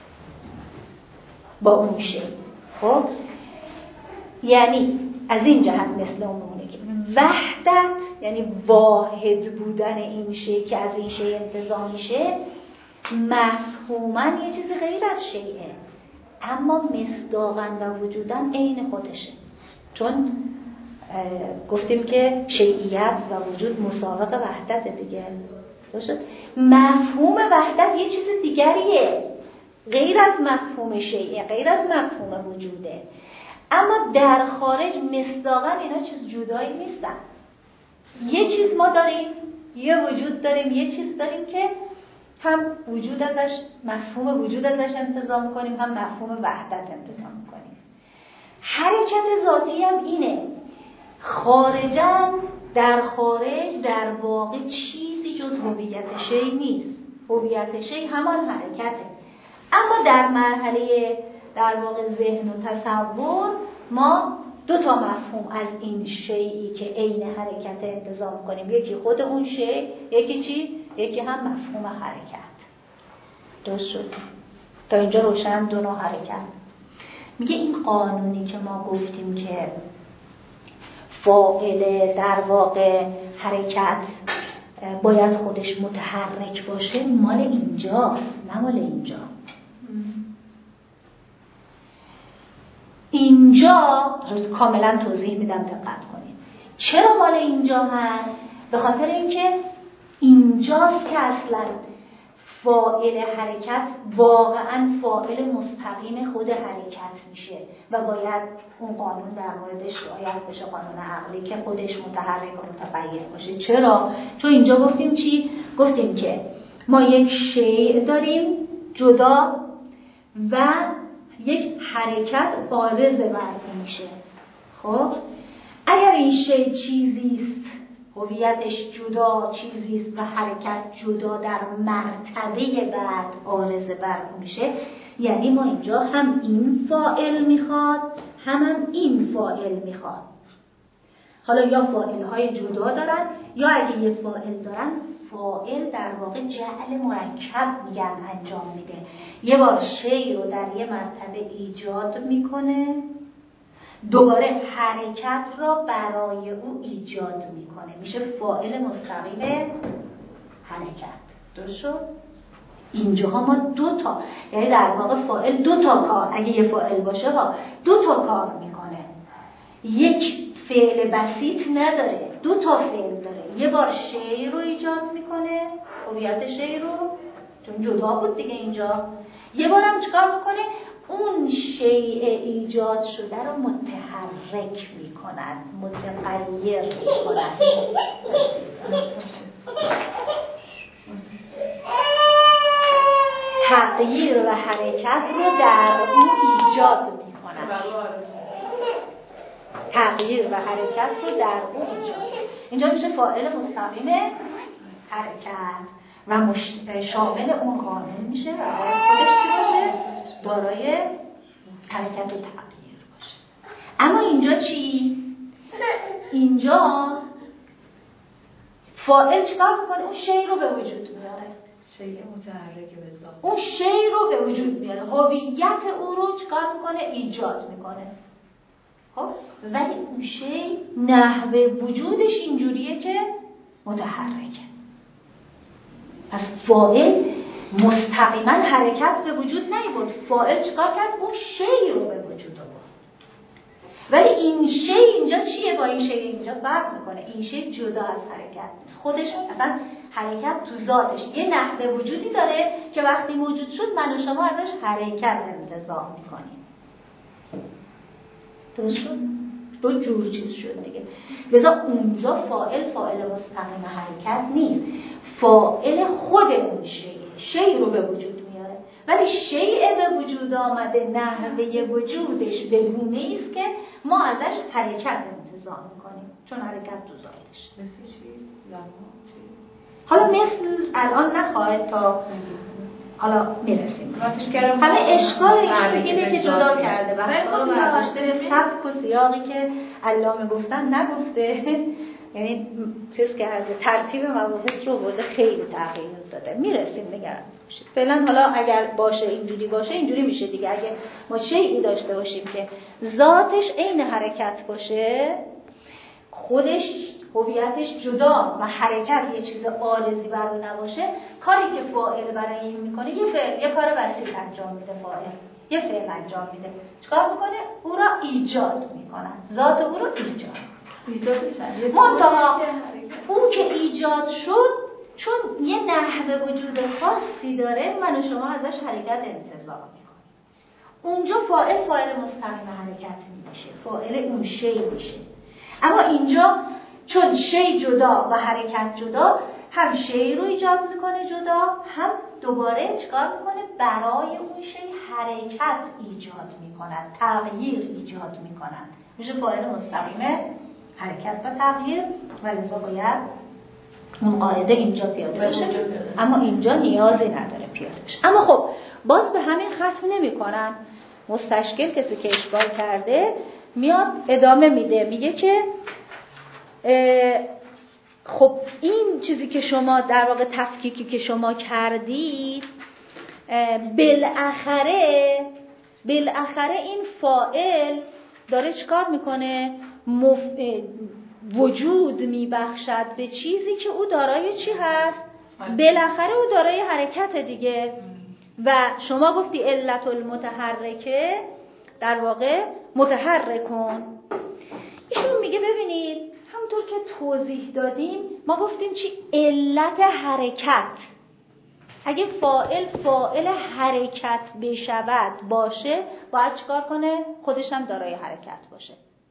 با اون شی. خب یعنی از این جهت مثل اون میمونه که وحدت یعنی واحد بودن این شی که از این شی انتزاع میشه مفهوماً یه چیزی غیر از شیئه، اما مصداقاً و وجوداً عین خودشه. چون گفتیم که شیعیت و وجود مساوق وحدت دیگه. درست؟ مفهوم وحدت یه چیز دیگریه، غیر از مفهوم شیعه، غیر از مفهوم وجوده. اما در خارج مصداقاً اینا چیز جدایی نیستن. یه چیز ما داریم، یه وجود داریم، یه چیز داریم که هم وجود ازش، مفهوم وجود ازش انتزاع میکنیم، هم مفهوم وحدت انتزاع میکنیم. حرکت ذاتی هم اینه، خارجاً در خارج در واقع چیزی جز هویت شی نیست. هویت شی همان حرکته، اما در مرحله در واقع ذهن و تصور ما دو تا مفهوم از این شیئی که عین حرکت انتزاع میکنیم، یکی خود اون شی، یکی چی؟ یکی هم مفهوم حرکت. درست شد؟ تا اینجا روشن دو نوع حرکت. میگه این قانونی که ما گفتیم که فاعل در واقع حرکت باید خودش متحرک باشه مال اینجاست، نه مال اینجا. اینجا کاملا توضیح میدم، دقت کنید. چرا مال اینجا هست؟ به خاطر اینکه اینجاست که اصلا فاعل حرکت واقعا فاعل مستقیم خود حرکت میشه و باید اون قانون در موردش رعایت بشه، قانون عقلی که خودش متحرک و متغیر باشه. چرا؟ چون اینجا گفتیم چی؟ گفتیم که ما یک شیء داریم جدا و یک حرکت عارض بر اون میشه. خب اگر این شیء چیزیست، هویتش جدا چیزیست و حرکت جدا در مرتبه بعد عارض بر اون میشه، یعنی ما اینجا هم این فاعل میخواد هم, هم این فاعل میخواد. حالا یا فاعل های جدا دارن یا اگه یه فاعل دارن، فاعل در واقع جعل مرکب میگن انجام میده. یه بار شی رو در یه مرتبه ایجاد میکنه، دوباره حرکت را برای او ایجاد میکنه، میشه فاعل مستقیم حرکت. درست شد؟ اینجاها ما دو تا، یعنی در واقع فاعل دو تا کار، اگه یه فاعل باشه ها دو تا کار میکنه. یک فعل بسیط نداره، دو تا فعل داره. یه بار شی رو ایجاد میکنه، هویت شی رو، چون جدا بود دیگه اینجا. یه بار هم چیکار میکنه؟ اون شیء ایجاد شده رو متحرک میکنن، متغیر میکنن. تغییر و حرکت رو در اون ایجاد میکنن. تغییر و حرکت رو در اون ایجاد. اینجا میشه فاعل مستقیم حرکت و مش... شامل اون قانون میشه و خودش چی باشه؟ دارای حرکت و تغییر باشه. اما اینجا چی؟ اینجا فاعل چیکار میکنه؟ اون شی رو به وجود میاره. شی متحرک به ذات. اون شی رو به وجود میاره. هویت او رو چیکار میکنه؟ ایجاد میکنه. خب ولی اون شی نحوه وجودش اینجوریه که متحرکه. پس فاعل مستقیما حرکت به وجود نیاورد. فاعل چیکار کرد؟ اون شی رو به وجود آورد. ولی این شی اینجا چیه با این شی اینجا فرق میکنه؟ این شی جدا از حرکت نیست. خودش اصلا حرکت تو ذاتش یه نحوه وجودی داره که وقتی موجود شد من و شما ازش حرکت انتزاع میکنیم. درست شد؟ دو جور چیز شد دیگه. لذا اونجا فاعل فاعل مستقیم حرکت نیست، فاعل خود اون شیء شیء رو به وجود میاره، ولی شیء به وجود آمده نحوه وجودش به گونه‌ای است که ما ازش حرکت انتظار میکنیم، چون حرکت تو ذاتش. مثل چی؟ حالا مثل الان نخواهد تا حالا میرسیم. همه اشکال اینه که جدا کرده بحثا رو برداشته به سبک و سیاقی که علامه گفتن نگفته، یعنی چیز کرده، ترتیب مباحث رو برده خیلی تغییر داده. میرسیم نگران نباشید. فعلا حالا اگر باشه اینجوری باشه اینجوری میشه دیگه. اگه ما شیئی داشته باشیم که ذاتش عین حرکت باشه، خودش هویتش جدا و حرکت یه چیز عارضی بر اون نباشه، کاری که فاعل برای این میکنه یه فعل، یه کار وسیع انجام میده، فاعل یه فعل انجام میده. چیکار میکنه؟ او را ایجاد میکنن، ذات او را ایجاد ایجاد میشن. منتها اون که ایجاد شد چون یه نحوه وجود خاصی داره، من و شما ازش حرکت انتظار میکنیم. اونجا فاعل فاعل مستقیم حرکت میشه، فاعل اون شی میشه. اما اینجا چون شی جدا و حرکت جدا، هم شی رو ایجاد میکنه جدا، هم دوباره چیکار میکنه؟ برای اون شی حرکت ایجاد میکنن، تغییر ایجاد میکنن. میشه فاعل مستقیم حرکت و تغییر، و لذا باید اون قاعده اینجا پیاده بشه، اما اینجا نیازی نداره پیاده بشه. اما خب باز به همین ختم نمی کنن. مستشکل کسی که اشکال کرده میاد ادامه میده، میگه که خب این چیزی که شما در واقع تفکیکی که شما کردید، بالاخره بالاخره این فاعل داره چیکار میکنه؟ مف... وجود میبخشد به چیزی که او دارای چی هست؟ بالاخره او دارای حرکت دیگه. و شما گفتی علت المتحرکه، در واقع متحرکون. ایشون میگه ببینید همونطور که توضیح دادیم، ما گفتیم چی؟ علت حرکت. اگه فاعل فاعل حرکت بشود باشه، باید چیکار کنه؟ خودش هم دارای حرکت باشه.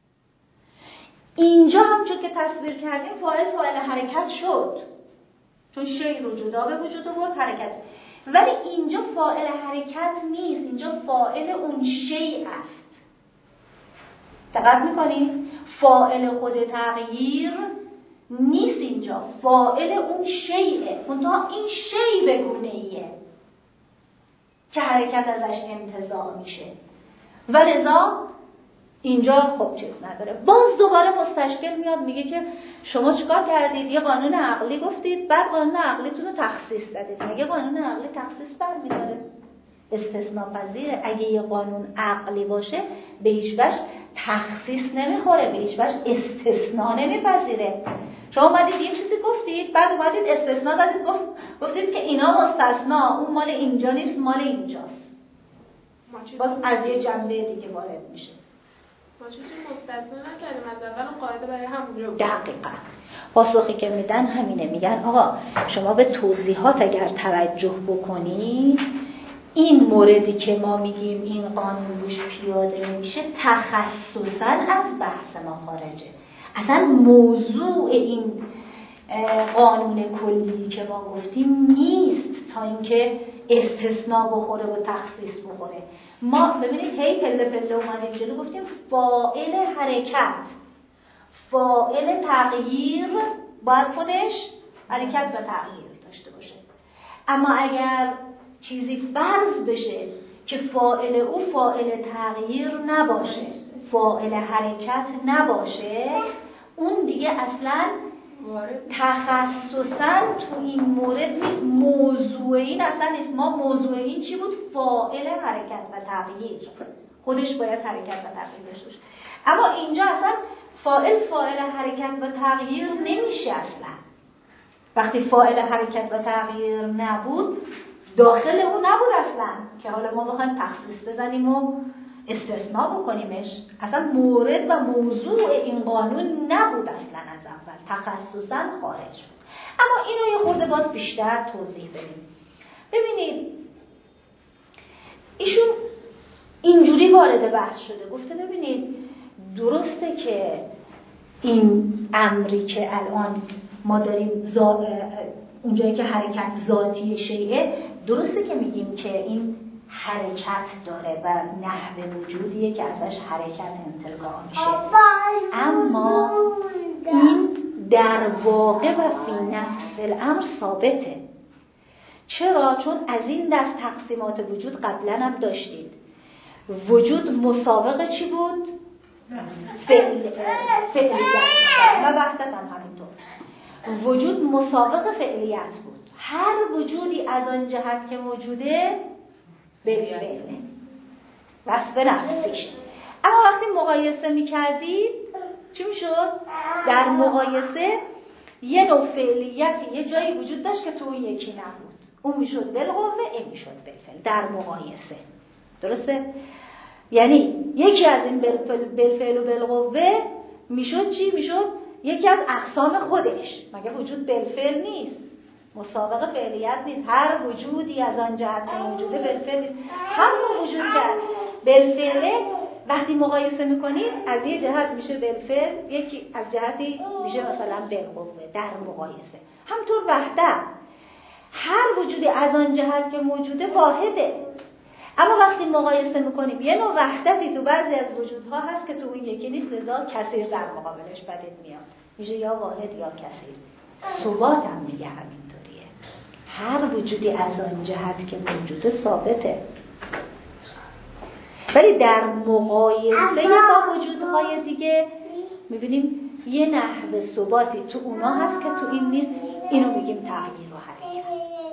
اینجا همونطور که تصویر کردیم فاعل فاعل حرکت شد، چون شی رو جدا به وجود آورد، حرکت. ولی اینجا فاعل حرکت نیست، اینجا فاعل اون شی است. دقت میکنید؟ فاعل خود تغییر نیست اینجا، فاعل اون شیئه، منتها این شی به گونه‌ایه که حرکت ازش انتزاع میشه و لذا اینجا خب چیز نداره. باز دوباره مستشکل میاد میگه که شما چیکار کردید؟ یه قانون عقلی گفتید، بعد قانون عقلیتون رو تخصیص دادید. مگه قانون عقلی تخصیص برمی‌داره؟ استثناء پذیره. اگه یه قانون عقلی باشه به هیچ وجه تخصیص نمیخوره، به هیچ وجه استثناء نمیپذیره. شما اومدید یه چیزی گفتید، بعد اومدید استثناء دادید، گفت گفتید که اینا مستثنا، اون مال اینجا نیست، مال اینجاست. باز از یه جنبه دیگه وارد میشه. ما چیزی مستثنا نکردیم، از اول قاعده برای همونجا بود. دقیقاً. پاسخی که میدن همینه، میگن آقا شما به توضیحات اگر توجه بکنید، این موردی که ما میگیم این قانون روش پیاده نمیشه، تخصصاً از بحث ما خارجه. اصلا موضوع این قانون کلی که ما گفتیم نیست تا اینکه استثناء بخوره و تخصیص بخوره. ما ببینید هی پله پله اومدیم جلو، گفتیم فاعل حرکت، فاعل تغییر باید خودش حرکت و تغییر داشته باشه. اما اگر چیزی فرض بشه که فاعل او فاعل تغییر نباشه، فاعل حرکت نباشه، اون دیگه اصلا تخصصاً تو این مورد نیست، موضوع این اصلا نیست. ما موضوع این چی بود؟ فاعل حرکت و تغییر، خودش باید حرکت و تغییر داشته باشه. اما اینجا اصلا فاعل فاعل حرکت و تغییر نمیشه. اصلا وقتی فاعل حرکت و تغییر نبود، داخل او نبود اصلا که حالا ما بخوایم تخصیص بزنیم و استثناء بکنیمش. اصلا مورد و موضوع این قانون نبود اصلا، از اول تخصصاً خارج بود. اما اینو یه خورده باز بیشتر توضیح بدیم. ببینید ایشون اینجوری وارد بحث شده، گفته ببینید درسته که این امری که الان ما داریم زا... اونجایی که حرکت ذاتی شیئه، درسته که میگیم که این حرکت داره و نحو وجودیه که ازش حرکت انتزاع میشه، اما این در واقع و فی نفس الامر ثابته. چرا؟ چون از این دست تقسیمات وجود قبلا هم داشتید. وجود مسابقه چی بود؟ فعل فعلیت و وحدت هم همینطور. وجود مسابقه فعلیت بود. هر وجودی از آن جهت که موجوده بالفعله، وصف نفسیش. اما وقتی مقایسه میکردید چی میشد؟ در مقایسه یه نوع فعلیتی یه جایی وجود داشت که تو اون یکی نبود، اون میشد بالقوه، این میشد بالفعل در مقایسه. درسته؟ یعنی یکی از این بالفعل و بالقوه میشد چی؟ میشد یکی از اقسام خودش. مگه وجود بالفعل نیست؟ مسابقه فعلیت نیست. هر وجودی از آن جهت که موجوده بالفعل نیست. همون وجود که بالفعله وقتی مقایسه میکنید از یه جهت میشه بالفعل، یکی از جهتی میشه مثلا بالقوه در مقایسه. همطور وحدت، هر وجودی از آن جهت که موجوده واحده، اما وقتی مقایسه میکنیم یه نوع وحدتی تو بعضی از وجودها هست که تو اون یکی نیست، لذا کثیر در مقابلش پدید میاد، میشه یا واحد یا کثیر. ثبات هم میگه همینطوریه، هر وجودی از آن جهت که موجوده ثابته، ولی در مقایسه با وجودهای دیگه میبینیم یه نحو ثباتی تو اونا هست که تو این نیست. اینو میگیم تغییر و حرکت.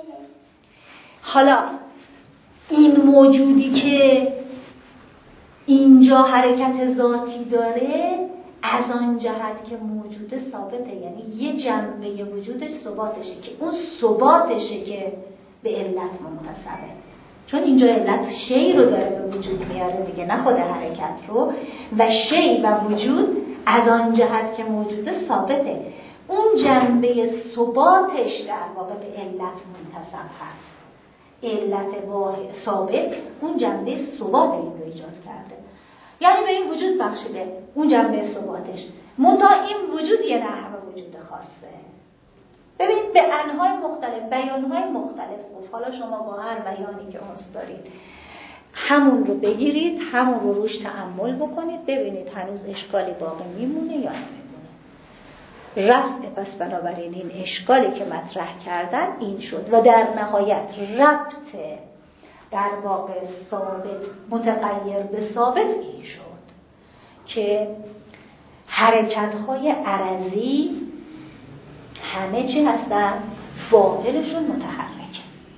حالا این موجودی که اینجا حرکت ذاتی داره از آن جهت که موجوده ثابته، یعنی یه جنبه وجودش ثباتشه که اون ثباتشه که به علت منتسبه، چون اینجا علت شی رو داره به وجود میاره دیگه، نه خود حرکت رو، و شی و وجود از آن جهت که موجوده ثابته. اون جنبه ثباتش در واقع به علت منتسب هست. علت واحد ثابت اون جنبه ثبات این رو ایجاد کرده، یعنی به این وجود بخشیده اون جنبه ثباتش. منتها این وجود یه نحو وجود خاصه. ببینید به انواع مختلف، بیانهای مختلف گفت. حالا شما با هر بیانی که اونس دارید همون رو بگیرید، همون رو روش تأمل بکنید، ببینید هنوز اشکالی باقی میمونه یا نمیمونه. رفع پس بنابراین این اشکالی که مطرح کردن این شد و در نهایت ربط در واقع ثابت متغیر به ثابت این شد که حرکت‌های عرضی همه چی هستن؟ فاعلشون متحرکه.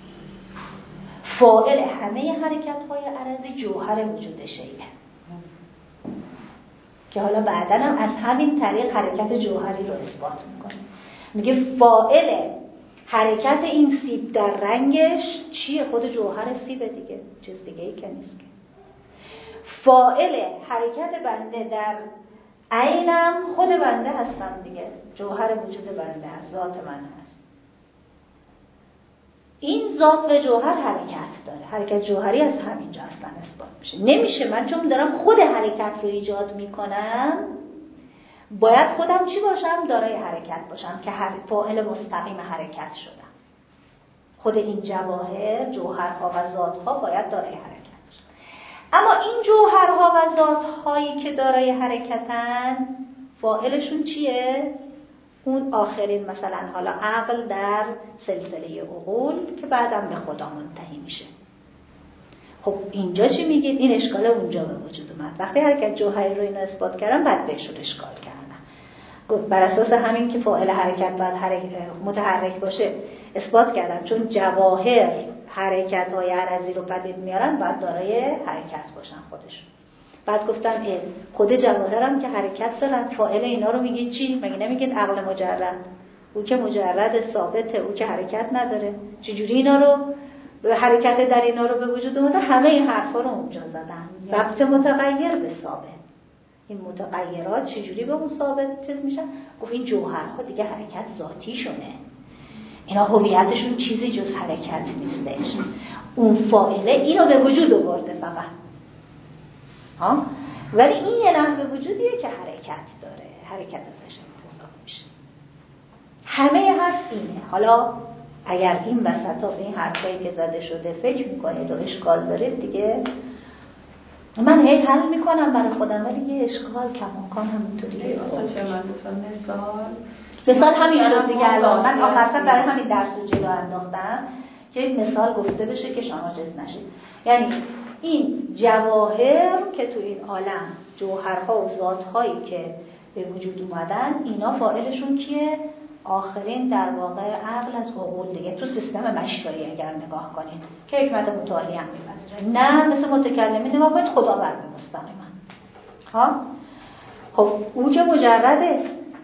فاعل همه حرکت‌های عرضی جوهر وجود شیئه که حالا بعداً هم از همین طریق حرکت جوهری رو اثبات میکنه. میگه فاعل حرکت این سیب در رنگش چیه؟ خود جوهر سیبه دیگه، چیز دیگه ای که نیست. فاعل حرکت بنده در عینم خود بنده هستم دیگه، جوهر وجود بنده هست، ذات من هست. این ذات و جوهر حرکت داره، حرکت جوهری از همینجا اصلا اثبات میشه. نمیشه من چون دارم خود حرکت رو ایجاد میکنم باید خودم چی باشم؟ دارای حرکت باشم که فاعل مستقیم حرکت شدم. خود این جواهر، جوهرها و ذاتها باید دارای حرکت باشن. اما این جوهرها و ذاتهایی که دارای حرکتن فاعلشون چیه؟ اون آخرین مثلا حالا عقل در سلسله عقول که بعدم به خدا منتهی میشه. خب اینجا چی میگید؟ این اشکال اونجا به وجود اومد. وقتی حرکت جوهری رو اینو اثبات کردم بعد بهشون اشکال کردم. گفت بر اساس همین که فاعل حرکت باید حرکت متحرک باشه اثبات کردم، چون جواهر حرکت های عرضی رو پدید میارن باید دارای حرکت باشن خودشون. بعد گفتم خود جواهر هم که حرکت دارن، فاعل اینا رو میگید چی؟ مگه نمیگید عقل مجرد؟ او که مجرد ثابته، او که حرکت نداره. چجوری اینا رو حرکت در اینا رو به وجود اومده؟ همه این حرفا رو اونجا زدن. ربط متغیر به ثابت. این متغیرات چجوری به اون ثابت چیز میشن؟ گفت این جوهرها دیگه حرکت ذاتی شونه، اینا هویتشون چیزی جز حرکت نیستش. اون فاعله اینو به وجود آورده فقط. ها؟ ولی این یه نحوه وجودیه که حرکت داره، حرکت ازش انتظار میشه. همه حرف اینه. حالا اگر این وسطا به این حرفایی که زده شده فکر میکنید و اشکال دارید دیگه من هی حل میکنم برای خودم، ولی یه اشکال کماکان همینطوریه. مثلا چه من گفتم مثال مثال همین شد دیگه. الان من آخرسر برای همین درس رو جلو انداختم که این مثال گفته بشه که شما جز نشید. یعنی این جواهر که تو این عالم جوهرها و ذاتهایی که به وجود اومدن، اینا فاعلشون کیه؟ آخرین در واقع عقل از عقول دیگه، تو سیستم مشتایی اگر نگاه کنید که حکمت متعالی هم می‌پذیره. نه مثل متکلمی نگاه کنید خداوند مستقیما. ها خب او که مجرده،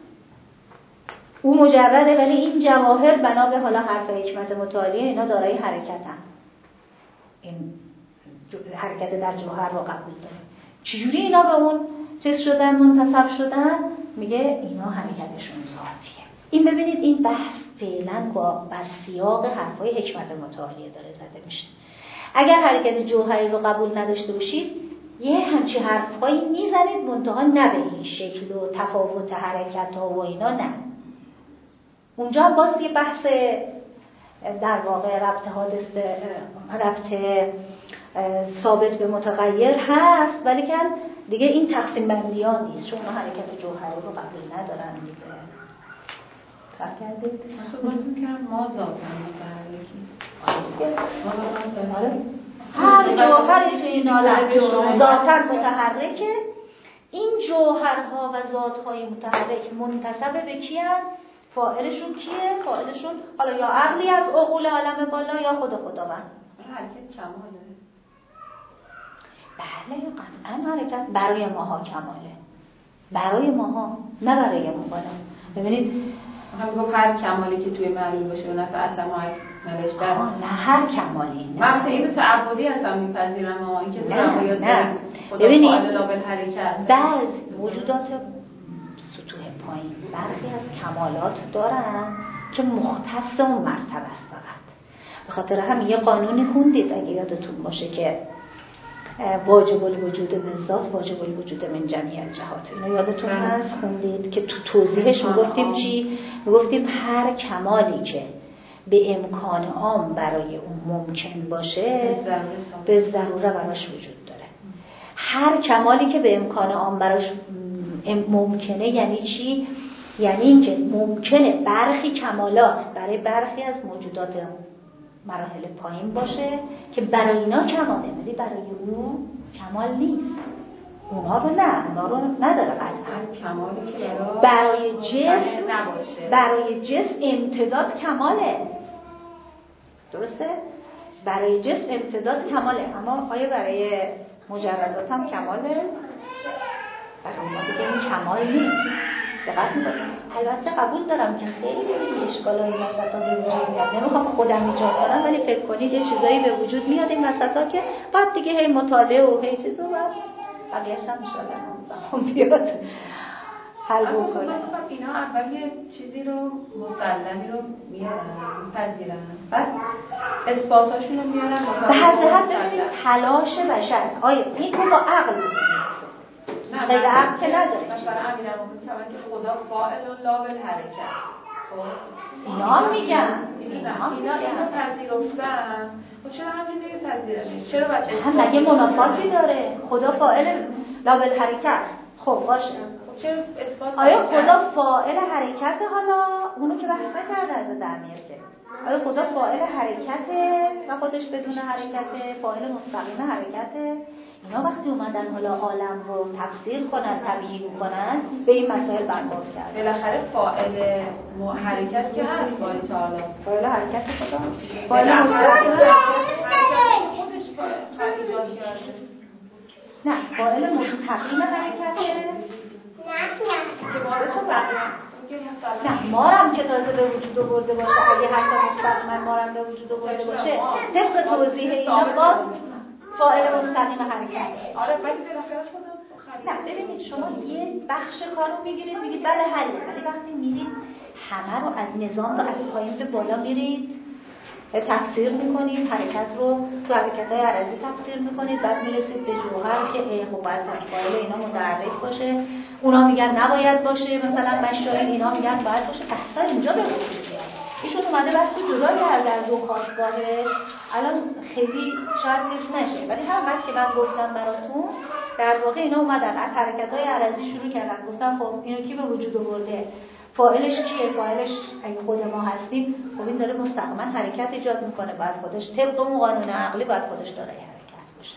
او مجرده، ولی این جواهر بنا به حالا حرف حکمت متعالی اینا دارای حرکتن. این حرکت در جوهر رو قبول داره. چجوری اینا به اون چیز شدن، منتسب شدن؟ میگه اینا حرکتشون ذاتیه. این ببینید این بحث فعلا با بر سیاق حرفای حکمت متعالی داره زده میشه. اگر حرکت جوهری رو قبول نداشته باشید یه همچی حرفایی میزنید منتها نه به این شکل و تفاوت حرکت ها و اینا، نه. اونجا هم باز یه بحث در واقع ربط حادث ربط ثابت به متغیر هست، ولی که دیگه این تقسیم بندی ها نیست، چون اینا حرکت جوهری رو قبول ندارن دیگه. فرق کردید؟ من باید میکنم ما ذاتن متحرکی هر جوهری توی این عالم ذاتاً متحرکه. این جوهرها و ذاتهای متحرک منتسب به کی هست؟ فاعلشون کیه؟ فاعلشون حالا یا عقلی از عقول عالم بالا یا خود خداوند. حرکت کماله. بله قطعاً حرکت برای ماها کماله، برای ماها نه برای ما بالا. ببینید هم گفت هر کمالی که توی معلوم باشه و نفع اصلا ما نوشته نه هر کمالی نه. من اینو تعبدی هستم میپذیرم اما این که تو روایات نه. ببینید لابل حرکت بعض موجودات سطوح پایین برخی از کمالات دارن که مختص اون مرتبه است فقط. به خاطر همین یه قانونی خوندید اگه یادتون باشه که واجب الوجود من ذات واجب الوجود من جمیع الجهات. اینو یادتون هست خوندید که تو توضیحش میگفتیم چی؟ میگفتیم هر کمالی که به امکان عام برای اون ممکن باشه به ضروره براش وجود داره. هر کمالی که به امکان عام براش ممکنه یعنی چی؟ یعنی اینکه ممکنه برخی کمالات برای برخی از موجودات مراحل پایین باشه که برای اینا کماله، ولی برای اون کمال نیست. اونا رو نه، اونا رو نداره قطعا. کمالی که برای جسم نباشه، برای جسم امتداد کماله، درسته؟ برای جسم امتداد کماله، اما آیا برای مجردات هم کماله؟ برای اونا دیگه این کمال نیست. دقت می‌کنید؟ البته قبول دارم که خیلی اشکالای وسطا به وجود میاد. نمیخوام خودم ایجاد کنم، ولی فکر کنید یه چیزایی به وجود میاد این وسطا که بعد دیگه هی مطالعه و هی چیزو بعد بقیه‌اش هم ان شاءالله بیاد حل بکنه. اینا اول یه چیزی رو مسلمی رو میارن، میپذیرن، بعد اثباتاشون رو میارن. به هر جهت ببینید تلاش بشر آیا این رو با عقل نه غیر عقل که نداره. مثلا امیرالمومنین که خدا فاعل و لا بالحرکت. اینا هم میگن اینا اینو پذیرفتن. خب چرا همین نمیپذیرن؟ چرا باید هم مگه منافاتی داره؟ خدا فاعل لا بالحرکت. خب باشه. چرا اثبات آیا خدا فاعل حرکت؟ حالا اونو که بحث نکرده از در میاد که آیا خدا فاعل حرکته و خودش بدون حرکته، فاعل مستقیم حرکته؟ اینا وقتی اومدن حالا عالم رو تفسیر کنن، تبیین کنن، به این مسائل برخورد کردن. بالاخره فاعل حرکت که هست باری تعالی. فاعل حرکت خدا فاعل مستقیم خودش فاعل ایجاد کرده. نه فاعل مستقیم حرکته. نه مارم که تازه به وجود آورده باشه، اگه حتی مستقیما مارم به وجود آورده باشه طبق توضیح اینا باز فاعل مستقیم حرکت. آره ولی بالاخره خدا نه ببینید شما یه بخش کارو میگیرید میگید بله حله، ولی وقتی میرید همه رو از نظام رو از پایین به بالا میرید تفسیر میکنید، حرکت رو تو حرکت‌های عرضی تفسیر میکنید، بعد میرسید به جوهر که ای خب باید فاعل اینا متحرک باشه، اونا میگن نباید باشه، مثلا مشاهین اینا میگن باید باشه. بحثا اینجا به وجود میاد. ایشون اومده بحث رو جدا کرده از اون خواستگاهه، الان خیلی شاید چیز نشه، ولی هر وقت که من گفتم براتون در واقع اینا اومدن از حرکت‌های عرضی شروع کردن، گفتن خب اینو کی به وجود آورده، فاعلش کیه، فاعلش اگه خود ما هستیم، خب این داره مستقیما حرکت ایجاد میکنه، باید خودش طبق اون قانون عقلی باید خودش داره حرکت باشه.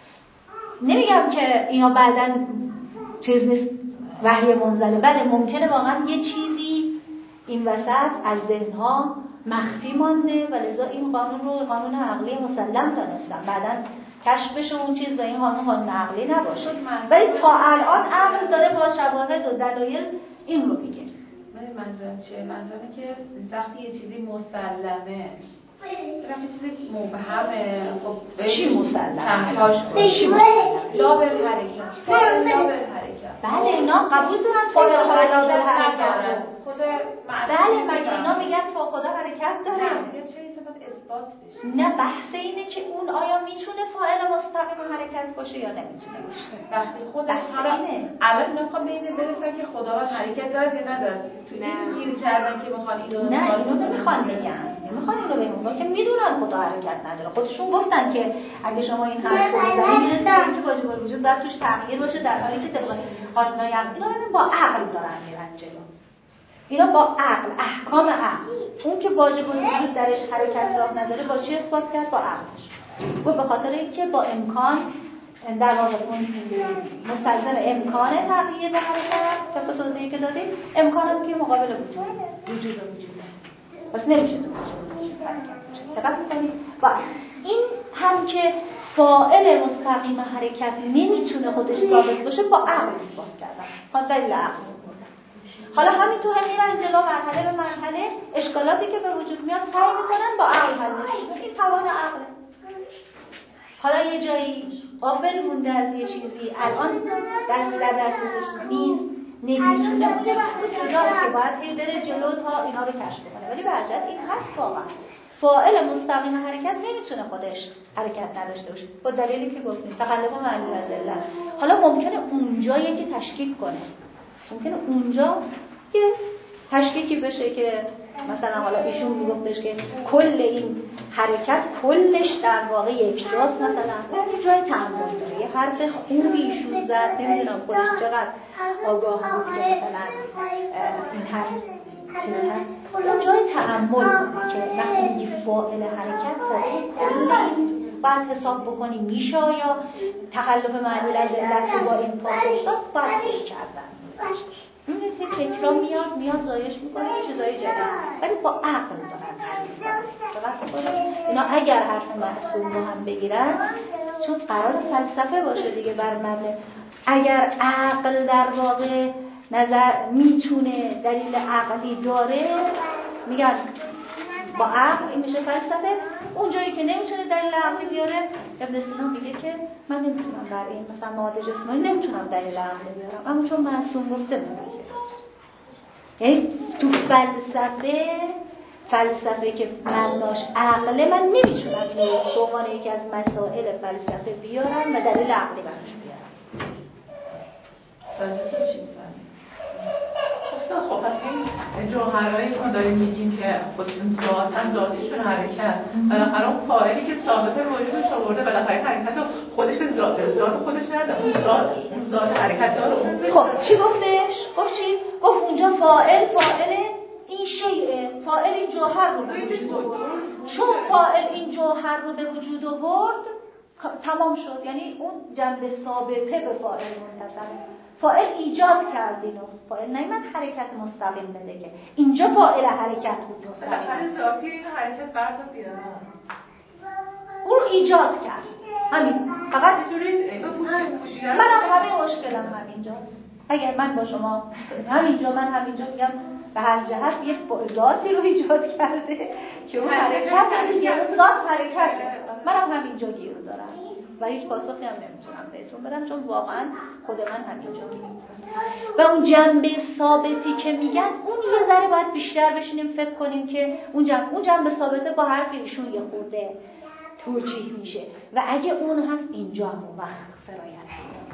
نمیگم که اینا بعداً چیز نیست، وحی منزله، بله ممکنه واقعا یه چیزی این وسط از ذهنها مخفی مانده و لذا این قانون رو قانون عقلی مسلم دانستن، بعداً کشف بشه اون چیز و این قانون قانون عقلی نباشه، ولی تا الان عقل داره با شواهد و دلایل این رو میگه. منظورم چیه؟ منظورم که وقتی یه چیزی مسلمه، وقتی چیزی مبهمه، خب چی مسلمه؟ چی مسلمه؟ لابل حرکت، فاعل لابل حرکت. بله اینا قبول دارن فاعل لابل حرکت. خود بله مگه اینا میگن خدا حرکت داره؟ نه، یه چیزی باید اثبات بشه. نه، بحث اینه که اون آیا میتونه فاعل مستقیم حرکت باشه یا نمیتونه باشه. وقتی خودش همه الان اینا میخوام به این برسن که خداوند حرکت داره یا نداره. تو این گیر کردن که میخوان اینو نه اینو نمیخوان بگن، نمیخوان اینو بگن که میدونن خدا حرکت نداره. خودشون گفتن که اگه شما این حرف رو بزنید میرسید که واجب الوجود باید توش تغییر باشه، در حالی که طبق قانونای عقلی اینا با عقل دارن میرن جلو. اینا با عقل، احکام عقل، اون که واجب الوجود درش حرکت راه نداره با چی اثبات کرد؟ با عقلش. و به خاطر اینکه با امکان در واقع اون مستلزم امکان تغییر و حرکت به توضیحی که دادیم، امکان هم که مقابل وجود وجود و وجود پس نمیشه تو وجود دقت میکنید؟ و این هم که فاعل مستقیم حرکت نمیتونه خودش ثابت باشه با عقل اثبات کردن، با دلیل عقل. حالا همین تو هم میرن جلو مرحله به مرحله، اشکالاتی که به وجود میاد سعی میکنن با عقل حل کنن. این توان عقله. حالا یه جایی غافل مونده از یه چیزی، الان دست در دستش نیست، نمیتونه اونجا کجاست که باید بره جلو تا اینا رو کشف کنه. ولی برجت این هست واقعا فاعل مستقیم حرکت نمیتونه خودش حرکت نداشته باشه با دلیلی که گفتیم تخلف معلول از علت. حالا ممکنه اونجا یکی تشکیک کنه، ممکنه اونجا یه تشکیکی بشه که مثلا حالا ایشون میگفتش که کل این حرکت کلش در واقع یکجاست، مثلا یه جای تعامل داره، یه حرف خوبی ایشون زد، نمیدونم خودش چقدر آگاه بود که مثلا این حرف چیز هست، اون جای تعامل که وقتی میگی فاعل حرکت فاعل کلی باید حساب بکنی میشه یا تخلف معلول از علت با این پاسخ داد باید بشه کردن. میبینید که تکرار میاد میاد زایش میکنه یه چیزای جدید، ولی با عقل دارن حرف میکنن. اینا اگر حرف معصوم رو هم بگیرن، چون قرار فلسفه باشه دیگه بر مبنای اگر عقل در واقع نظر میتونه دلیل عقلی داره، میگن با عقل این میشه فلسفه. اونجایی که نمیتونه دلیل عقلی بیاره، ابن سینا میگه که من نمیتونم بر این مثلا مواد جسمانی نمیتونم دلیل عقلی بیارم، اما چون معصوم گفته میپذیرم. یعنی تو فلسفه فلسفه که معناش عقله، من نمیتونم اینو به عنوان یکی از مسائل فلسفه بیارم و دلیل عقلی براش بیارم. تازه چی میفهمید؟ خب پس این جوهرهایی که ما داریم میگیم که خودشون ذاتاً ذاتیشون حرکت، بالاخره اون فاعلی که ثابت وجودش آورده بالاخره حرکت رو خودش به ذات ذات خودش نداره، اون ذات اون ذات حرکت داره. خب چی گفتش؟ گفت چی؟ گفت اونجا فاعل فاعل این شیء، فاعل این جوهر رو به وجود آورد. چون فاعل این جوهر رو به وجود آورد تمام شد، یعنی اون جنبه ثابته به فاعل منتسبه. فاعل ایجاد کرد اینو، فاعل نیامد حرکت مستقیم بده که اینجا فاعل حرکت بود مستقیم. بالاخره ذاتی این حرکت برات بیاره. اون ایجاد کرد. همین. فقط اینجوری انگار پوشیدن. منم همین مشکلم همینجاست. اگر من با شما همینجا من همینجا میگم به هر جهت یک ذاتی رو ایجاد کرده که اون حرکت دیگه ذات حرکت. منم همینجا گیر دارم. و هیچ پاسخی هم نمیتونم بهتون بدم، چون واقعا خود من همینجا و اون جنبه ثابتی که میگن اون یه ذره باید بیشتر بشینیم فکر کنیم که اون جنبه, اون جنبه ثابته با حرف ایشون یه خورده توجیه میشه و اگه اون هست اینجا هم اون وقت سرایت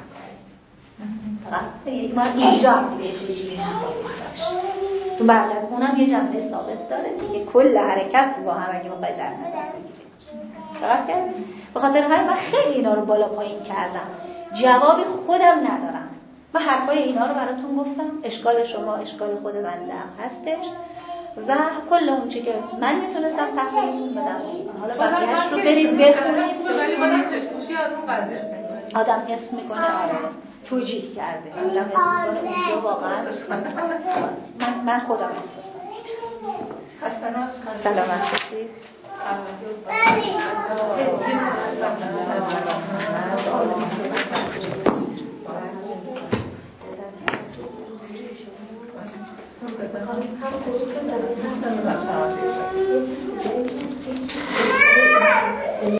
فقط ما اینجا هم دیگه چیزی چیزی تو برجت اونم یه جنبه ثابت داره دیگه، کل حرکت با هم اگه بخوای در نظر بگیریم درست کرد؟ به خاطر همین من خیلی اینا رو بالا پایین کردم، جوابی خودم ندارم. من حرفای اینا رو براتون گفتم، اشکال شما اشکال خود بنده هم هستش و کل اون چی که من میتونستم تحلیلتون بدم. حالا بقیه‌اش رو برید بخونید. ولی بازم چشموشی از اون قضیه آدم حس میکنه آره توجیه کرده، آدم حس میکنه اونجا واقعا من من خودم احساسم. سلامت باشید. هم